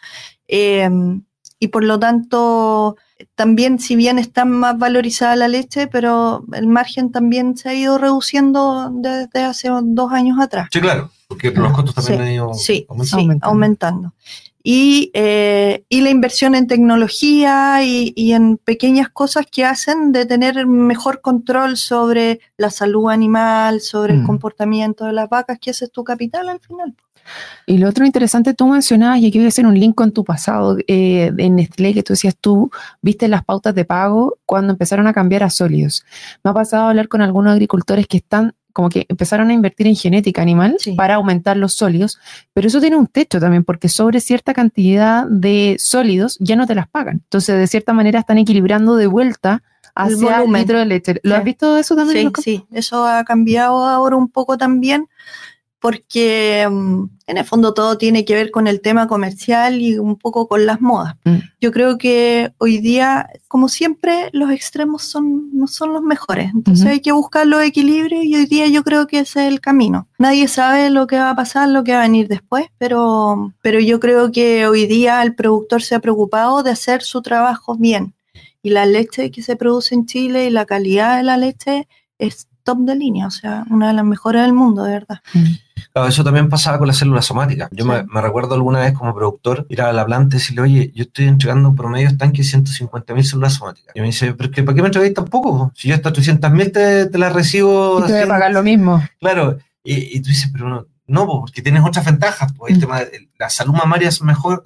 [SPEAKER 3] Y por lo tanto, también, si bien está más valorizada la leche, pero el margen también se ha ido reduciendo desde hace 2 años atrás.
[SPEAKER 2] Sí, claro, porque los costos también han ido
[SPEAKER 3] aumentando. Y la inversión en tecnología y en pequeñas cosas que hacen de tener mejor control sobre la salud animal, sobre el comportamiento de las vacas, que ese es tu capital al final.
[SPEAKER 1] Y lo otro interesante, tú mencionabas, y aquí voy a hacer un link con tu pasado, en Nestlé, que tú decías, tú viste las pautas de pago cuando empezaron a cambiar a sólidos. Me ha pasado a hablar con algunos agricultores que están como que empezaron a invertir en genética animal para aumentar los sólidos, pero eso tiene un techo también, porque sobre cierta cantidad de sólidos ya no te las pagan. Entonces, de cierta manera, están equilibrando de vuelta hacia el litro de leche. ¿Lo has visto eso también?
[SPEAKER 3] Sí, eso ha cambiado ahora un poco también, porque en el fondo todo tiene que ver con el tema comercial y un poco con las modas. Yo creo que hoy día, como siempre, los extremos no son los mejores. Entonces hay que buscar los equilibrios y hoy día yo creo que ese es el camino. Nadie sabe lo que va a pasar, lo que va a venir después, pero yo creo que hoy día el productor se ha preocupado de hacer su trabajo bien. Y la leche que se produce en Chile y la calidad de la leche es top de línea, o sea, una de las mejores del mundo, de verdad.
[SPEAKER 2] Claro, eso también pasaba con las células somáticas. Yo me recuerdo alguna vez como productor ir a la planta y decirle, oye, yo estoy entregando un promedio estanque de 150.000 células somáticas. Y me dice, ¿pero ¿para qué me entregáis tan poco? Si yo hasta 300.000 te las recibo.
[SPEAKER 1] Y te voy a pagar lo mismo.
[SPEAKER 2] Claro, y tú dices, pero no, porque tienes otras ventajas. Pues, el tema de la salud mamaria es mejor,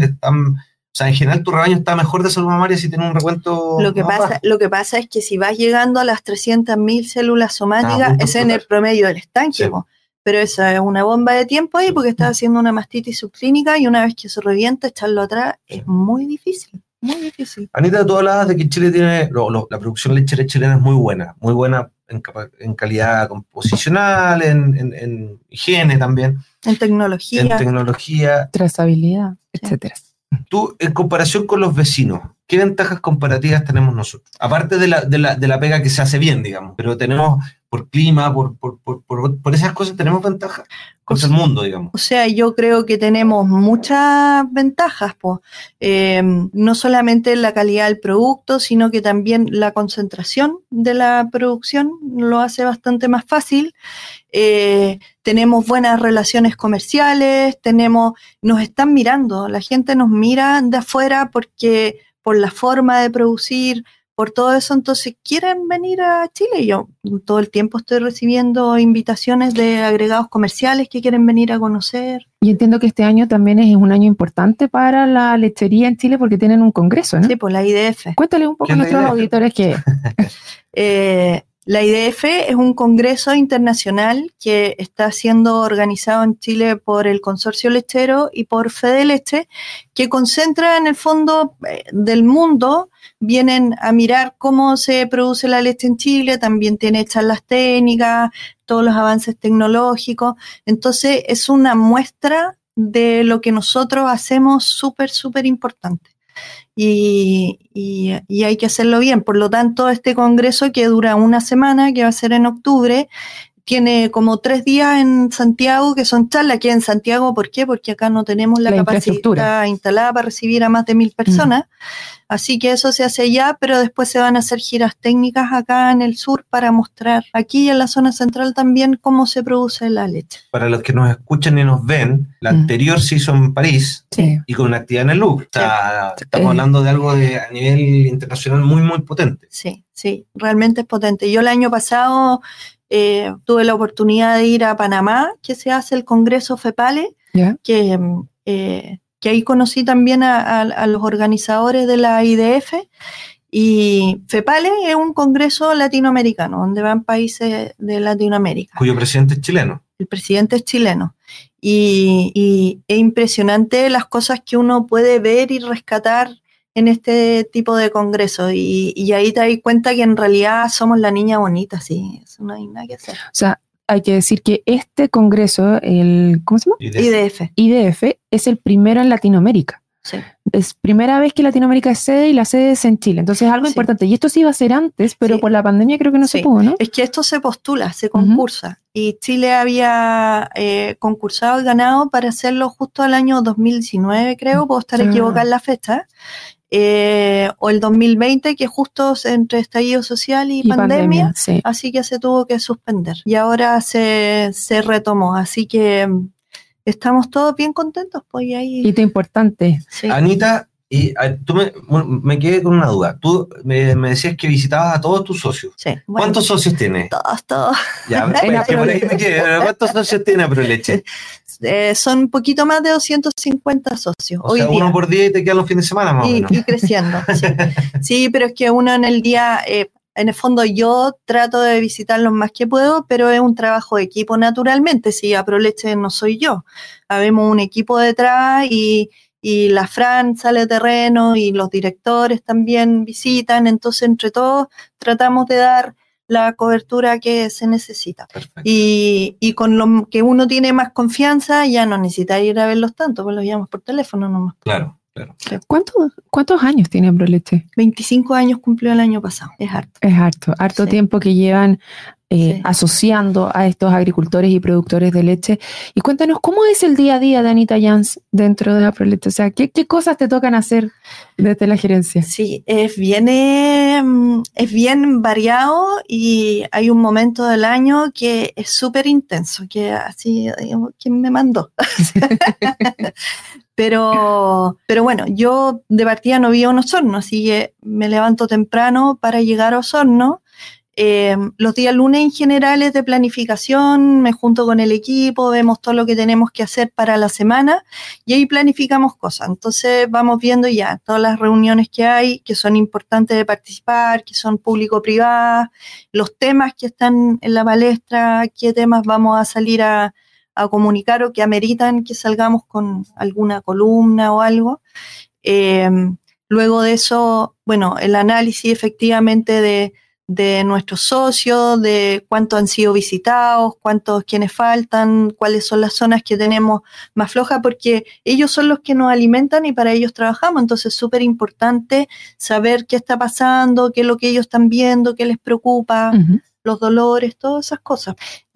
[SPEAKER 2] o sea, en general tu rebaño está mejor de salud mamaria si tiene un recuento.
[SPEAKER 3] Lo que pasa es que si vas llegando a las 300.000 células somáticas, es en el promedio del estanque, sí. Pero esa es una bomba de tiempo ahí porque estás haciendo una mastitis subclínica y una vez que se revienta, echarlo atrás es muy difícil, muy difícil.
[SPEAKER 2] Anita, tú hablabas de que Chile tiene, la producción lechera chilena es muy buena en calidad composicional, en higiene también.
[SPEAKER 3] En tecnología.
[SPEAKER 1] Trazabilidad, etcétera.
[SPEAKER 2] Tú, en comparación con los vecinos, ¿qué ventajas comparativas tenemos nosotros? Aparte de la pega que se hace bien, digamos, pero tenemos por clima, por esas cosas, ¿tenemos ventajas contra el mundo, digamos?
[SPEAKER 3] O sea, yo creo que tenemos muchas ventajas, no solamente la calidad del producto, sino que también la concentración de la producción lo hace bastante más fácil. Tenemos buenas relaciones comerciales, nos están mirando, la gente nos mira de afuera porque por la forma de producir, por todo eso, entonces quieren venir a Chile. Yo todo el tiempo estoy recibiendo invitaciones de agregados comerciales que quieren venir a conocer.
[SPEAKER 1] Y entiendo que este año también es un año importante para la lechería en Chile porque tienen un congreso, ¿no?
[SPEAKER 3] Sí, pues la IDF.
[SPEAKER 1] Cuéntale un poco a nuestros auditores qué es.
[SPEAKER 3] La IDF es un congreso internacional que está siendo organizado en Chile por el Consorcio Lechero y por Fede Leche, que concentra en el fondo del mundo. Vienen a mirar cómo se produce la leche en Chile, también tiene charlas técnicas, todos los avances tecnológicos. Entonces es una muestra de lo que nosotros hacemos súper, súper importante. Y hay que hacerlo bien. Por lo tanto, este congreso que dura una semana, que va a ser en octubre, tiene como 3 días en Santiago, que son charlas aquí en Santiago. ¿Por qué? Porque acá no tenemos la capacidad instalada para recibir a más de 1.000 personas. Así que eso se hace allá, pero después se van a hacer giras técnicas acá en el sur para mostrar aquí en la zona central también cómo se produce la leche.
[SPEAKER 2] Para los que nos escuchan y nos ven, la anterior se hizo en París y con una actividad en el Louvre. O sea, estamos hablando de algo a nivel internacional muy, muy potente.
[SPEAKER 3] Sí, realmente es potente. Yo el año pasado tuve la oportunidad de ir a Panamá, que se hace el Congreso FEPALE, que ahí conocí también a los organizadores de la IDF, y FEPALE es un congreso latinoamericano, donde van países de Latinoamérica.
[SPEAKER 2] Cuyo presidente es chileno.
[SPEAKER 3] El presidente es chileno. Y es impresionante las cosas que uno puede ver y rescatar en este tipo de congresos, y ahí te das cuenta que en realidad somos la niña bonita, sí, eso no hay nada que hacer.
[SPEAKER 1] O sea, hay que decir que este congreso, ¿cómo se llama?
[SPEAKER 3] IDF.
[SPEAKER 1] IDF es el primero en Latinoamérica.
[SPEAKER 3] Sí.
[SPEAKER 1] es primera vez que Latinoamérica es sede y la sede es en Chile. Entonces es algo importante. Y esto se iba a hacer antes, pero por la pandemia creo que no se pudo, ¿no?
[SPEAKER 3] Es que esto se postula, se concursa. Y Chile había concursado y ganado para hacerlo justo al año 2019, creo, puedo estar equivocada en la fecha. O el 2020, que justo entre estallido social y pandemia, así que se tuvo que suspender. Y ahora se retomó, así que estamos todos bien contentos. Pues, y ahí...
[SPEAKER 1] Hito importante.
[SPEAKER 2] Sí. Anita, y tú me quedé con una duda. Tú me decías que visitabas a todos tus socios.
[SPEAKER 3] Sí.
[SPEAKER 2] Bueno, ¿cuántos socios tienes?
[SPEAKER 3] Todos.
[SPEAKER 2] Ya, pues, que por ahí me quedé. ¿Cuántos socios tiene Aproleche?
[SPEAKER 3] Son un poquito más de 250 socios.
[SPEAKER 2] O sea, hoy día. Uno por día y te quedan los fines de semana más o menos.
[SPEAKER 3] Y creciendo, sí. Sí, pero es que uno en el día, en el fondo yo trato de visitarlos más que puedo, pero es un trabajo de equipo naturalmente. Si Aproleche no soy yo. Habemos un equipo detrás y la Fran sale a terreno y los directores también visitan. Entonces, entre todos, tratamos de dar la cobertura que se necesita. Perfecto. Y con lo que uno tiene más confianza, ya no necesita ir a verlos tanto, pues los llamamos por teléfono nomás.
[SPEAKER 2] Claro.
[SPEAKER 1] Sí. ¿Cuántos años tiene Aproleche?
[SPEAKER 3] 25 años cumplió el año pasado, es harto.
[SPEAKER 1] Es harto tiempo que llevan asociando a estos agricultores y productores de leche. Y cuéntanos, ¿cómo es el día a día de Anita Jans dentro de Aproleche? O sea, ¿qué cosas te tocan hacer desde la gerencia? Sí,
[SPEAKER 3] es bien variado y hay un momento del año que es súper intenso, que así, digamos, ¿quién me mandó? Pero bueno, yo de partida no vivo en Osorno, así que me levanto temprano para llegar a Osorno. Los días lunes en general es de planificación, me junto con el equipo, vemos todo lo que tenemos que hacer para la semana y ahí planificamos cosas. Entonces vamos viendo ya todas las reuniones que hay, que son importantes de participar, que son público-privadas, los temas que están en la palestra, qué temas vamos a salir a comunicar o que ameritan que salgamos con alguna columna o algo. Luego de eso, bueno, el análisis efectivamente de nuestros socios, de cuántos han sido visitados, quiénes faltan, cuáles son las zonas que tenemos más flojas, porque ellos son los que nos alimentan y para ellos trabajamos. Entonces es súper importante saber qué está pasando, qué es lo que ellos están viendo, qué les preocupa, los dolores, todas esas cosas.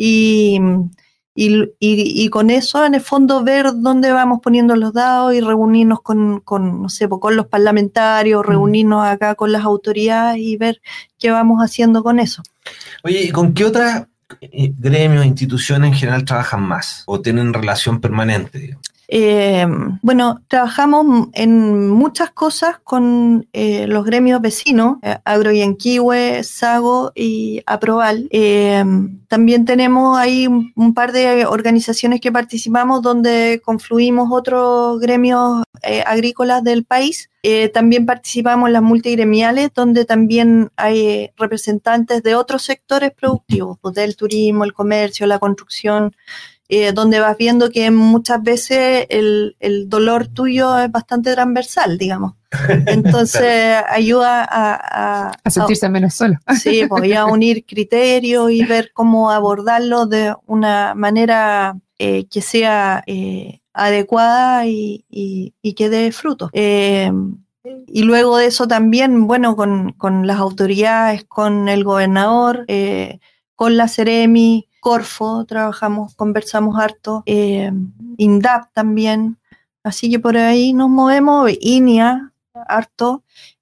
[SPEAKER 3] Y con eso, en el fondo, ver dónde vamos poniendo los dados y reunirnos con no sé, con los parlamentarios, reunirnos acá con las autoridades y ver qué vamos haciendo con eso.
[SPEAKER 2] Oye, ¿y con qué otras gremios, instituciones en general trabajan más o tienen relación permanente, digamos?
[SPEAKER 3] Bueno, trabajamos en muchas cosas con los gremios vecinos, Agroyanquihue, Sago y Aproval. También tenemos ahí un par de organizaciones que participamos donde confluimos otros gremios agrícolas del país. También participamos en las multigremiales, donde también hay representantes de otros sectores productivos, pues del turismo, el comercio, la construcción, donde vas viendo que muchas veces el dolor tuyo es bastante transversal, digamos. Entonces ayuda
[SPEAKER 1] a sentirse menos solo.
[SPEAKER 3] Sí, pues a unir criterios y ver cómo abordarlo de una manera que sea adecuada y que dé frutos. Y luego de eso también, bueno, con las autoridades, con el gobernador, con la Ceremi, Corfo, conversamos harto, INDAP también, así que por ahí nos movemos, INIA, harto,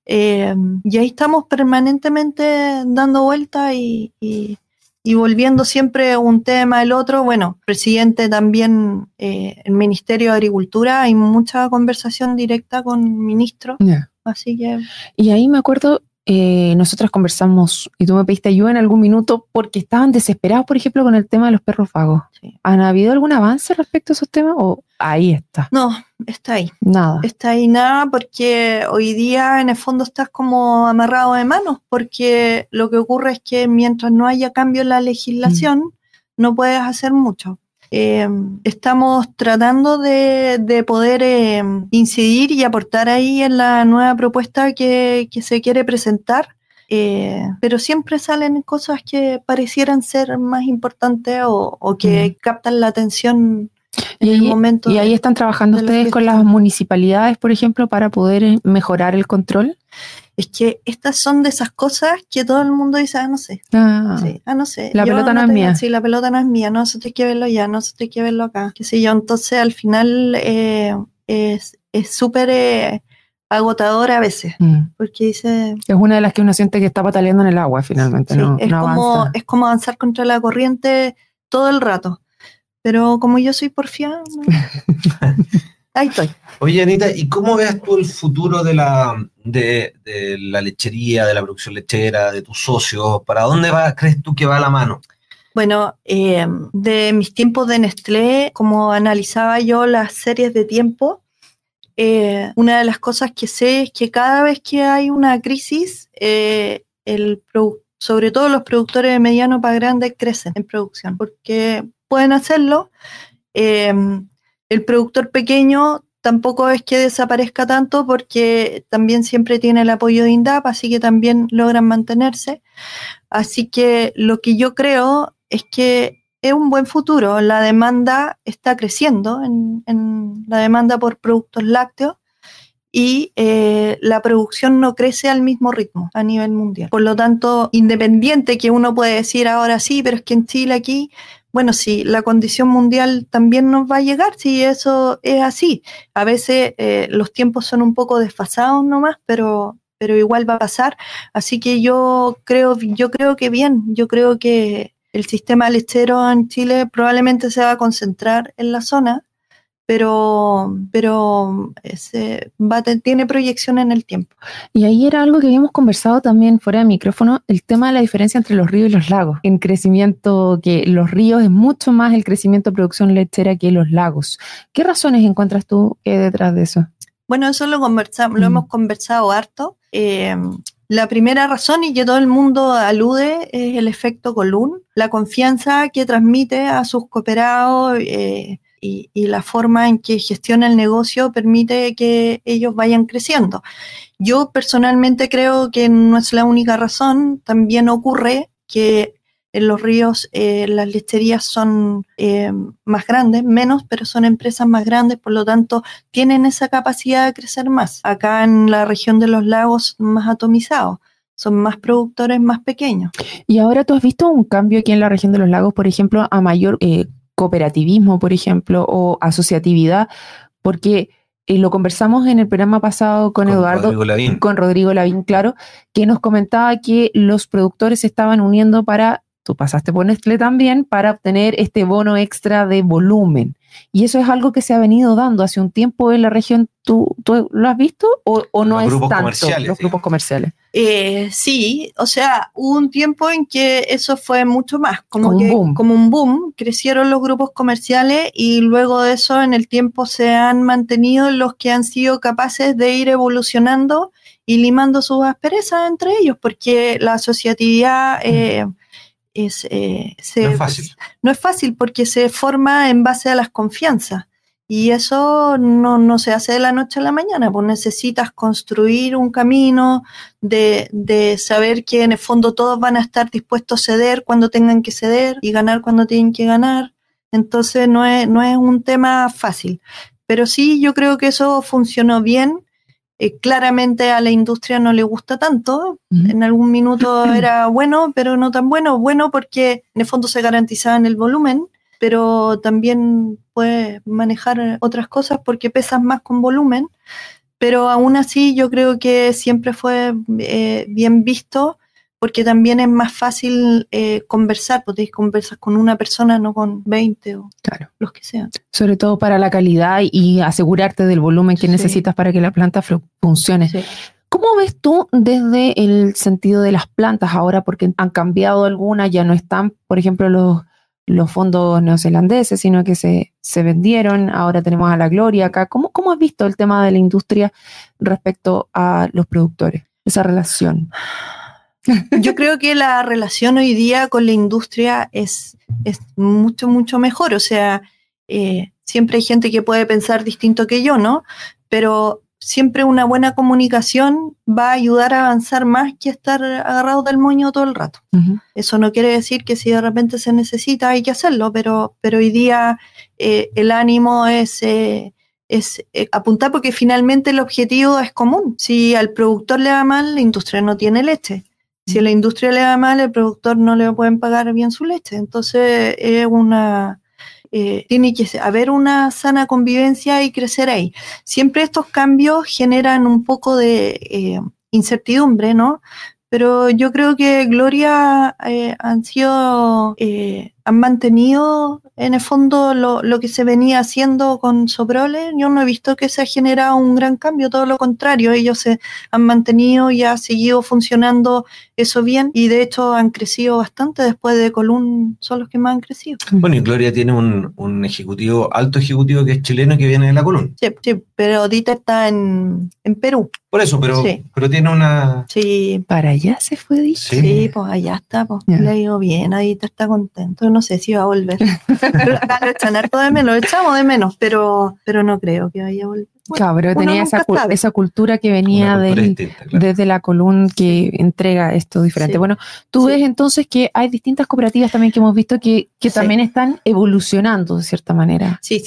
[SPEAKER 3] y ahí estamos permanentemente dando vueltas y volviendo siempre un tema el otro. Bueno, presidente también, el Ministerio de Agricultura, hay mucha conversación directa con ministros, así que...
[SPEAKER 1] Y ahí me acuerdo... nosotras conversamos y tú me pediste ayuda en algún minuto porque estaban desesperados, por ejemplo, con el tema de los perros vagos. Sí. ¿Han habido algún avance respecto a esos temas o ahí está?
[SPEAKER 3] No, está ahí.
[SPEAKER 1] Nada.
[SPEAKER 3] Está ahí nada porque hoy día en el fondo estás como amarrado de manos porque lo que ocurre es que mientras no haya cambio en la legislación no puedes hacer mucho. Estamos tratando de poder incidir y aportar ahí en la nueva propuesta que se quiere presentar, pero siempre salen cosas que parecieran ser más importantes o que captan la atención
[SPEAKER 1] ¿Y ahí están trabajando ustedes con las municipalidades, por ejemplo, para poder mejorar el control?
[SPEAKER 3] Es que estas son de esas cosas que todo el mundo dice, no sé. No sé.
[SPEAKER 1] La pelota no es mía.
[SPEAKER 3] Sí, la pelota no es mía, no, eso hay que verlo allá, no, eso hay que verlo acá. Qué sé yo, entonces al final es súper agotador a veces, porque dice...
[SPEAKER 1] Es una de las que uno siente que está pataleando en el agua, finalmente,
[SPEAKER 3] sí,
[SPEAKER 1] no
[SPEAKER 3] avanza.
[SPEAKER 1] Es
[SPEAKER 3] como avanzar contra la corriente todo el rato. Pero como yo soy porfiada, ahí estoy.
[SPEAKER 2] Oye, Anita, ¿y cómo ves tú el futuro de la lechería, de la producción lechera, de tus socios? ¿Para dónde crees tú que va la mano?
[SPEAKER 3] Bueno, de mis tiempos de Nestlé, como analizaba yo las series de tiempo, una de las cosas que sé es que cada vez que hay una crisis, sobre todo los productores de mediano para grandes crecen en producción, porque pueden hacerlo. El productor pequeño tampoco es que desaparezca tanto porque también siempre tiene el apoyo de INDAP, así que también logran mantenerse. Así que lo que yo creo es que es un buen futuro. La demanda está creciendo en la demanda por productos lácteos y la producción no crece al mismo ritmo a nivel mundial. Por lo tanto, independiente que uno puede decir ahora sí, pero es que en Chile aquí... Bueno, sí, la condición mundial también nos va a llegar, si eso es así. A veces los tiempos son un poco desfasados nomás, pero igual va a pasar. Así que yo creo que bien, yo creo que el sistema lechero en Chile probablemente se va a concentrar en la zona, pero tiene proyección en el tiempo.
[SPEAKER 1] Y ahí era algo que habíamos conversado también fuera de micrófono, el tema de la diferencia entre los ríos y los lagos. En crecimiento, que los ríos es mucho más el crecimiento de producción lechera que los lagos. ¿Qué razones encuentras tú detrás de eso?
[SPEAKER 3] Bueno, eso lo hemos conversado harto. La primera razón, y que todo el mundo alude, es el efecto Colún, la confianza que transmite a sus cooperados y la forma en que gestiona el negocio permite que ellos vayan creciendo. Yo personalmente creo que no es la única razón. También ocurre que en los ríos las lecherías son más grandes, menos, pero son empresas más grandes, por lo tanto tienen esa capacidad de crecer más. Acá en la región de los lagos más atomizados, son más productores más pequeños.
[SPEAKER 1] Y ahora tú has visto un cambio aquí en la región de los lagos, por ejemplo, a mayor cooperativismo, por ejemplo, o asociatividad, porque lo conversamos en el programa pasado con Eduardo, con Rodrigo Lavín, claro, que nos comentaba que los productores se estaban uniendo tú pasaste por Nestlé también, para obtener este bono extra de volumen. Y eso es algo que se ha venido dando hace un tiempo en la región. ¿Tú lo has visto o no es tanto los grupos comerciales?
[SPEAKER 3] Sí, o sea, hubo un tiempo en que eso fue mucho más, como un boom, crecieron los grupos comerciales y luego de eso en el tiempo se han mantenido los que han sido capaces de ir evolucionando y limando sus asperezas entre ellos, porque la asociatividad... no es fácil. No es fácil porque se forma en base a las confianzas y eso no se hace de la noche a la mañana, pues necesitas construir un camino de saber que en el fondo todos van a estar dispuestos a ceder cuando tengan que ceder y ganar cuando tienen que ganar. Entonces no es un tema fácil, pero sí yo creo que eso funcionó bien. Claramente a la industria no le gusta tanto. En algún minuto era bueno, pero no tan bueno. Bueno porque en el fondo se garantizaba en el volumen, pero también puedes manejar otras cosas porque pesas más con volumen. Pero aún así yo creo que siempre fue bien visto porque también es más fácil conversar, porque conversas con una persona, no con 20 o los que sean.
[SPEAKER 1] Sobre todo para la calidad y asegurarte del volumen que necesitas para que la planta funcione. Sí. ¿Cómo ves tú desde el sentido de las plantas ahora? Porque han cambiado algunas, ya no están, por ejemplo, los fondos neozelandeses, sino que se vendieron, ahora tenemos a la Gloria acá. ¿Cómo has visto el tema de la industria respecto a los productores, esa relación?
[SPEAKER 3] Yo creo que la relación hoy día con la industria es mucho, mucho mejor. O sea, siempre hay gente que puede pensar distinto que yo, ¿no? Pero siempre una buena comunicación va a ayudar a avanzar más que estar agarrados del moño todo el rato. Uh-huh. Eso no quiere decir que si de repente se necesita hay que hacerlo, pero hoy día el ánimo es apuntar, porque finalmente el objetivo es común. Si al productor le va mal, la industria no tiene leche. Si a la industria le va mal, el productor no le pueden pagar bien su leche. Entonces tiene que haber una sana convivencia y crecer ahí. Siempre estos cambios generan un poco de incertidumbre, ¿no? Pero yo creo que Gloria han mantenido en el fondo lo que se venía haciendo con Soprole. Yo no he visto que se ha generado un gran cambio, todo lo contrario, ellos se han mantenido y ha seguido funcionando eso bien, y de hecho han crecido bastante. Después de Colún son los que más han crecido.
[SPEAKER 2] Bueno, y Gloria tiene un alto ejecutivo que es chileno y que viene de la Colún.
[SPEAKER 3] Sí, pero Dieter está en Perú.
[SPEAKER 2] Por eso, pero tiene una...
[SPEAKER 3] Sí.
[SPEAKER 1] ¿Para allá se fue Dieter?
[SPEAKER 3] Sí, pues allá está, pues le ha ido bien, a Dieter está contento. No sé si va a volver. Pero acá lo echan harto de menos, lo echamos de menos, pero no creo que vaya a volver. Bueno,
[SPEAKER 1] claro, pero tenía esa cultura que venía desde la Colún, que entrega esto diferente. Sí. Bueno, tú ves entonces que hay distintas cooperativas también que hemos visto que también están evolucionando de cierta manera.
[SPEAKER 3] Sí,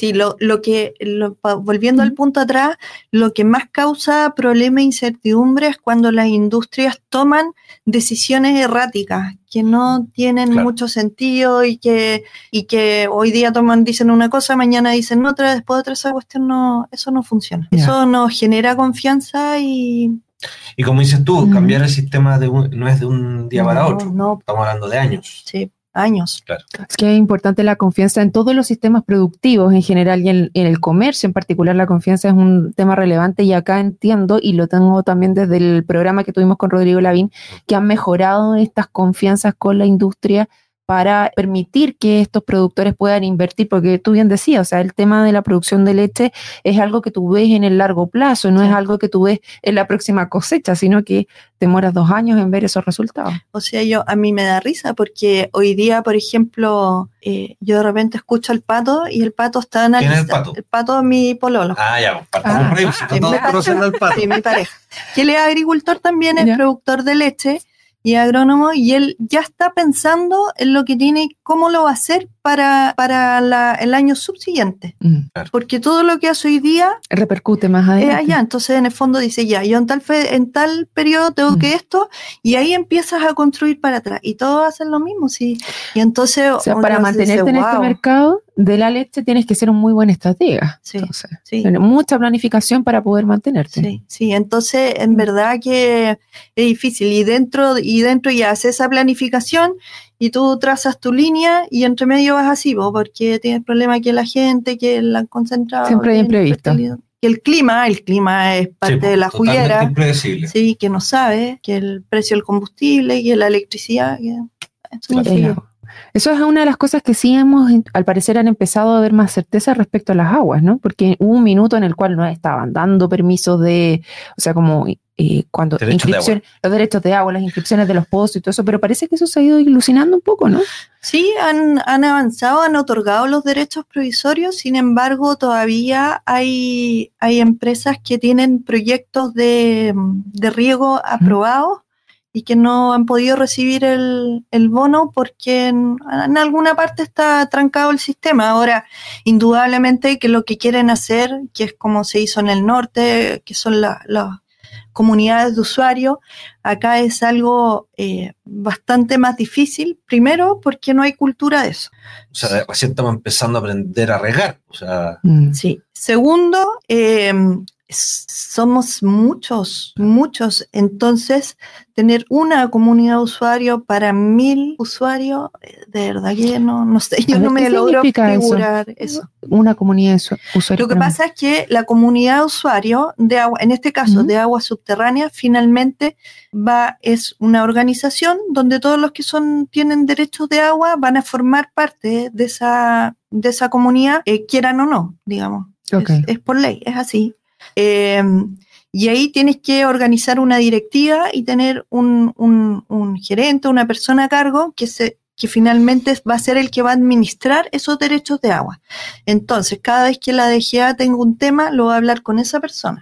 [SPEAKER 3] volviendo al punto atrás, lo que más causa problema e incertidumbre es cuando las industrias toman decisiones erráticas que no tienen mucho sentido y que hoy día dicen una cosa, mañana dicen otra, después otra. Esa cuestión eso no funciona. Eso nos genera confianza y
[SPEAKER 2] como dices tú, cambiar el sistema no es de un día para otro. No. Estamos hablando de años.
[SPEAKER 3] Sí, años.
[SPEAKER 2] Claro.
[SPEAKER 1] Es que es importante la confianza en todos los sistemas productivos en general y en el comercio en particular. La confianza es un tema relevante, y acá entiendo, y lo tengo también desde el programa que tuvimos con Rodrigo Lavín, que han mejorado estas confianzas con la industria para permitir que estos productores puedan invertir, porque tú bien decías, o sea, el tema de la producción de leche es algo que tú ves en el largo plazo, no es algo que tú ves en la próxima cosecha, sino que te demoras 2 años en ver esos resultados.
[SPEAKER 3] O sea, a mí me da risa, porque hoy día, por ejemplo, yo de repente escucho al Pato, y el Pato está analizando.
[SPEAKER 2] ¿Quién es el Pato?
[SPEAKER 3] El Pato es mi pololo.
[SPEAKER 2] Ya, partamos por ahí, si todos conocen al Pato.
[SPEAKER 3] Sí, mi pareja. Que él es agricultor también, es productor de leche y agrónomo, y él ya está pensando en lo que tiene, cómo lo va a hacer para el año subsiguiente.
[SPEAKER 2] Claro.
[SPEAKER 3] Porque todo lo que hace hoy día
[SPEAKER 1] repercute más adelante.
[SPEAKER 3] Allá. Entonces, en el fondo dice, yo en tal periodo tengo que esto, y ahí empiezas a construir para atrás. Y todos hacen lo mismo, sí. Y entonces,
[SPEAKER 1] o sea, para mantenerte en este mercado de la leche tienes que ser un muy buen estratega. Sí, entonces, tener mucha planificación para poder mantenerte.
[SPEAKER 3] Sí. Entonces, en verdad que es difícil. Y dentro ya haces esa planificación, y tú trazas tu línea, y entre medio vas así, porque tienes problemas que la gente, que la han concentrado.
[SPEAKER 1] Siempre hay imprevisto.
[SPEAKER 3] Que el clima es parte de la juguera.
[SPEAKER 2] Impredecible.
[SPEAKER 3] Sí, que no sabe, que el precio del combustible, que la electricidad.
[SPEAKER 1] Eso es una de las cosas que sí al parecer han empezado a ver más certeza respecto a las aguas, ¿no? Porque hubo un minuto en el cual no estaban dando permisos como cuando los derechos de agua, las inscripciones de los pozos y todo eso, pero parece que eso se ha ido ilusionando un poco, ¿no?
[SPEAKER 3] Sí, han avanzado, han otorgado los derechos provisorios. Sin embargo, todavía hay empresas que tienen proyectos de riego aprobados y que no han podido recibir el bono porque en alguna parte está trancado el sistema. Ahora, indudablemente que lo que quieren hacer, que es como se hizo en el norte, que son las comunidades de usuarios, acá es algo bastante más difícil. Primero, porque no hay cultura de eso.
[SPEAKER 2] O sea, recién estamos empezando a aprender a regar. O sea...
[SPEAKER 3] Sí. Segundo, somos muchos, entonces tener una comunidad de usuarios para 1000 usuarios, de verdad que no sé, yo no me logro figurar eso.
[SPEAKER 1] Una comunidad de usuarios.
[SPEAKER 3] Lo que pasa es que la comunidad de usuarios de agua, en este caso de agua subterránea, finalmente es una organización donde todos los que tienen derechos de agua van a formar parte de esa comunidad, quieran o no, digamos.
[SPEAKER 1] Okay.
[SPEAKER 3] Es por ley, es así. Y ahí tienes que organizar una directiva y tener un gerente, una persona a cargo que finalmente va a ser el que va a administrar esos derechos de agua. Entonces, cada vez que la DGA tenga un tema, lo va a hablar con esa persona.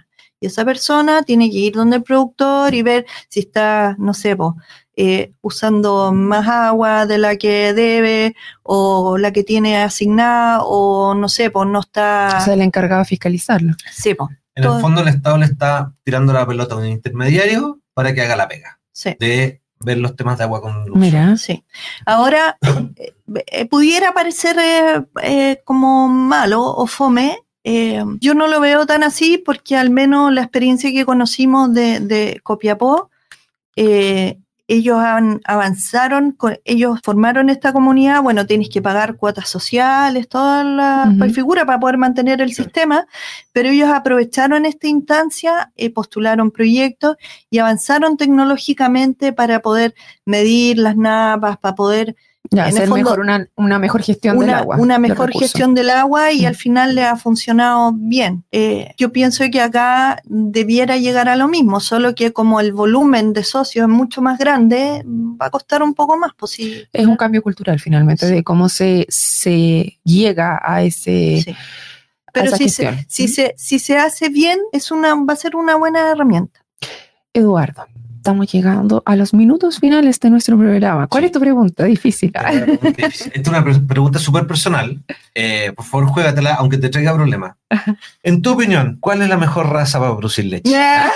[SPEAKER 3] Y esa persona tiene que ir donde el productor y ver si está, no sé, usando más agua de la que debe o la que tiene asignada o no sé, no está...
[SPEAKER 1] O sea, el encargado de fiscalizarlo.
[SPEAKER 3] Sí,
[SPEAKER 2] En el fondo el Estado le está tirando la pelota a un intermediario para que haga la pega.
[SPEAKER 3] Sí.
[SPEAKER 2] De ver los temas de agua con luz.
[SPEAKER 1] Mira.
[SPEAKER 3] Sí. Ahora, pudiera parecer como malo o fome. Yo no lo veo tan así porque al menos la experiencia que conocimos de Copiapó, ellos avanzaron, ellos formaron esta comunidad, bueno, tienes que pagar cuotas sociales, toda la figura para poder mantener el sistema, pero ellos aprovecharon esta instancia, postularon proyectos y avanzaron tecnológicamente para poder medir las napas, para poder...
[SPEAKER 1] hacer mejor una mejor gestión del agua.
[SPEAKER 3] Una mejor gestión del agua y al final le ha funcionado bien. Yo pienso que acá debiera llegar a lo mismo, solo que como el volumen de socios es mucho más grande, va a costar un poco más. Pues sí.
[SPEAKER 1] Es un cambio cultural finalmente, de cómo se llega a ese... Sí.
[SPEAKER 3] Pero si se hace bien, va a ser una buena herramienta.
[SPEAKER 1] Eduardo, estamos llegando a los minutos finales de nuestro programa. ¿Cuál es tu pregunta? Difícil.
[SPEAKER 2] Esta es una pregunta súper personal. Por favor, juégatela, aunque te traiga problemas. En tu opinión, ¿cuál es la mejor raza para producir leche?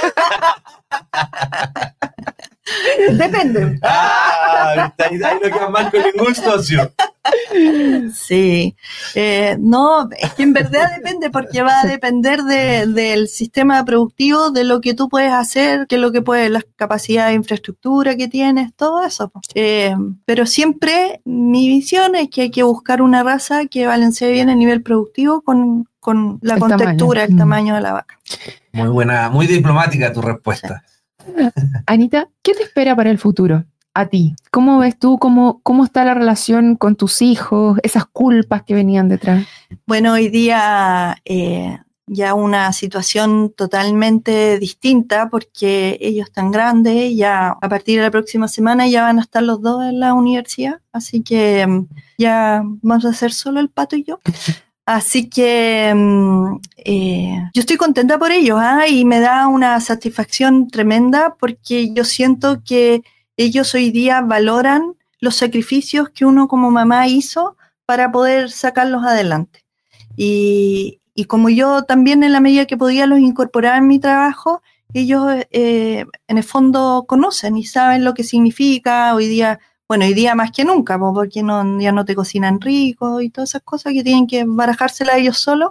[SPEAKER 3] Depende.
[SPEAKER 2] Ahí no queda mal con ningún socio.
[SPEAKER 3] Sí. No, es que en verdad depende, porque va a depender del sistema productivo, de lo que tú puedes hacer, que lo que puedes, las capacidades de infraestructura que tienes, todo eso. Pero siempre mi visión es que hay que buscar una raza que balancee bien el nivel productivo con la contextura, el tamaño de la vaca.
[SPEAKER 2] Muy buena, muy diplomática tu respuesta.
[SPEAKER 1] Anita, ¿qué te espera para el futuro? A ti, ¿cómo ves tú? ¿Cómo está la relación con tus hijos? Esas culpas que venían detrás.
[SPEAKER 3] Bueno, hoy día ya una situación totalmente distinta porque ellos están grandes, ya a partir de la próxima semana ya van a estar los dos en la universidad, así que ya vamos a hacer solo el Pato y yo. Así que yo estoy contenta por ellos, y me da una satisfacción tremenda porque yo siento que ellos hoy día valoran los sacrificios que uno como mamá hizo para poder sacarlos adelante. Y como yo también en la medida que podía los incorporar en mi trabajo, ellos en el fondo conocen y saben lo que significa hoy día. Bueno, hoy día más que nunca, porque ya no te cocinan rico y todas esas cosas que tienen que barajárselas ellos solos,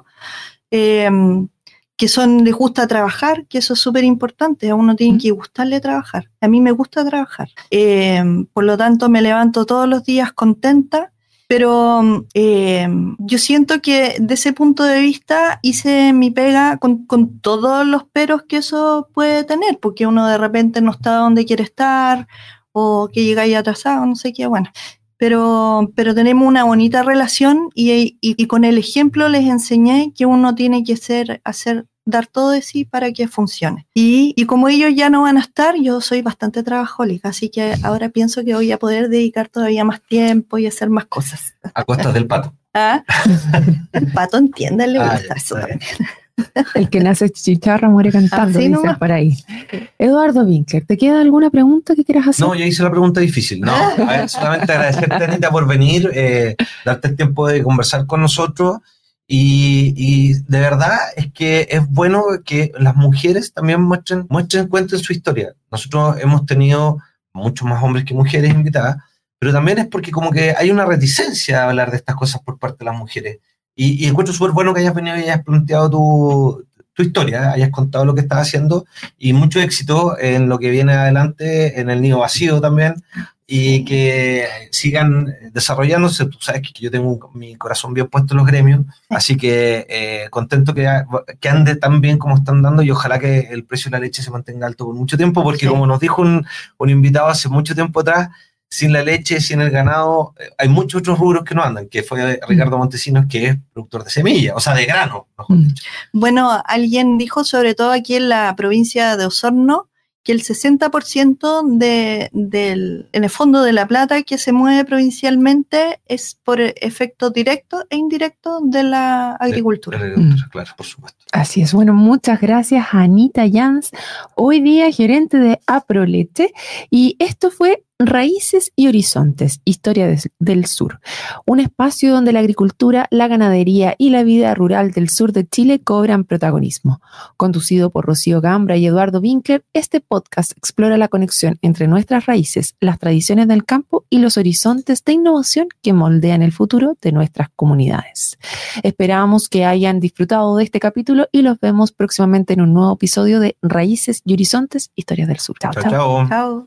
[SPEAKER 3] que les gusta trabajar, que eso es súper importante, a uno tiene que gustarle trabajar. A mí me gusta trabajar. Por lo tanto, me levanto todos los días contenta, pero yo siento que de ese punto de vista hice mi pega con todos los peros que eso puede tener, porque uno de repente no está donde quiere estar, o que llegáis atrasado, no sé qué, bueno. Pero tenemos una bonita relación y con el ejemplo les enseñé que uno tiene que dar todo de sí para que funcione. Y como ellos ya no van a estar, yo soy bastante trabajólica, así que ahora pienso que voy a poder dedicar todavía más tiempo y hacer más cosas.
[SPEAKER 2] A costas del Pato.
[SPEAKER 3] El Pato, entiéndale, le gusta eso también.
[SPEAKER 1] El que nace chicharra muere cantando,
[SPEAKER 3] dicen
[SPEAKER 1] no por ahí. Eduardo Winkler, ¿te queda alguna pregunta que quieras hacer?
[SPEAKER 2] No, ya hice la pregunta difícil. No, a ver, solamente agradecerte, Anita, por venir, darte el tiempo de conversar con nosotros. Y de verdad es que es bueno que las mujeres también cuenten su historia. Nosotros hemos tenido muchos más hombres que mujeres invitadas, pero también es porque como que hay una reticencia a hablar de estas cosas por parte de las mujeres. Y encuentro súper bueno que hayas venido y hayas planteado tu historia, hayas contado lo que estás haciendo, y mucho éxito en lo que viene adelante, en el nido vacío también, y que sigan desarrollándose. Tú sabes que yo tengo mi corazón bien puesto en los gremios, así que contento que ande tan bien como están dando, y ojalá que el precio de la leche se mantenga alto por mucho tiempo, porque como nos dijo un invitado hace mucho tiempo atrás, sin la leche, sin el ganado, hay muchos otros rubros que no andan, que fue Ricardo Montesinos, que es productor de semillas, o sea, de grano, mejor dicho.
[SPEAKER 3] Bueno, alguien dijo, sobre todo aquí en la provincia de Osorno, que el 60% en el fondo de la plata que se mueve provincialmente es por efectos directos e indirectos de la agricultura.
[SPEAKER 2] Claro, por supuesto.
[SPEAKER 1] Así es. Bueno, muchas gracias a Anita Jans, hoy día gerente de Aproleche, y esto fue Raíces y Horizontes, Historia del Sur, un espacio donde la agricultura, la ganadería y la vida rural del sur de Chile cobran protagonismo. Conducido por Rocío Gambra y Eduardo Winkler, este podcast explora la conexión entre nuestras raíces, las tradiciones del campo y los horizontes de innovación que moldean el futuro de nuestras comunidades. Esperamos que hayan disfrutado de este capítulo y los vemos próximamente en un nuevo episodio de Raíces y Horizontes, Historias del Sur. Chao, chao.
[SPEAKER 3] Chao.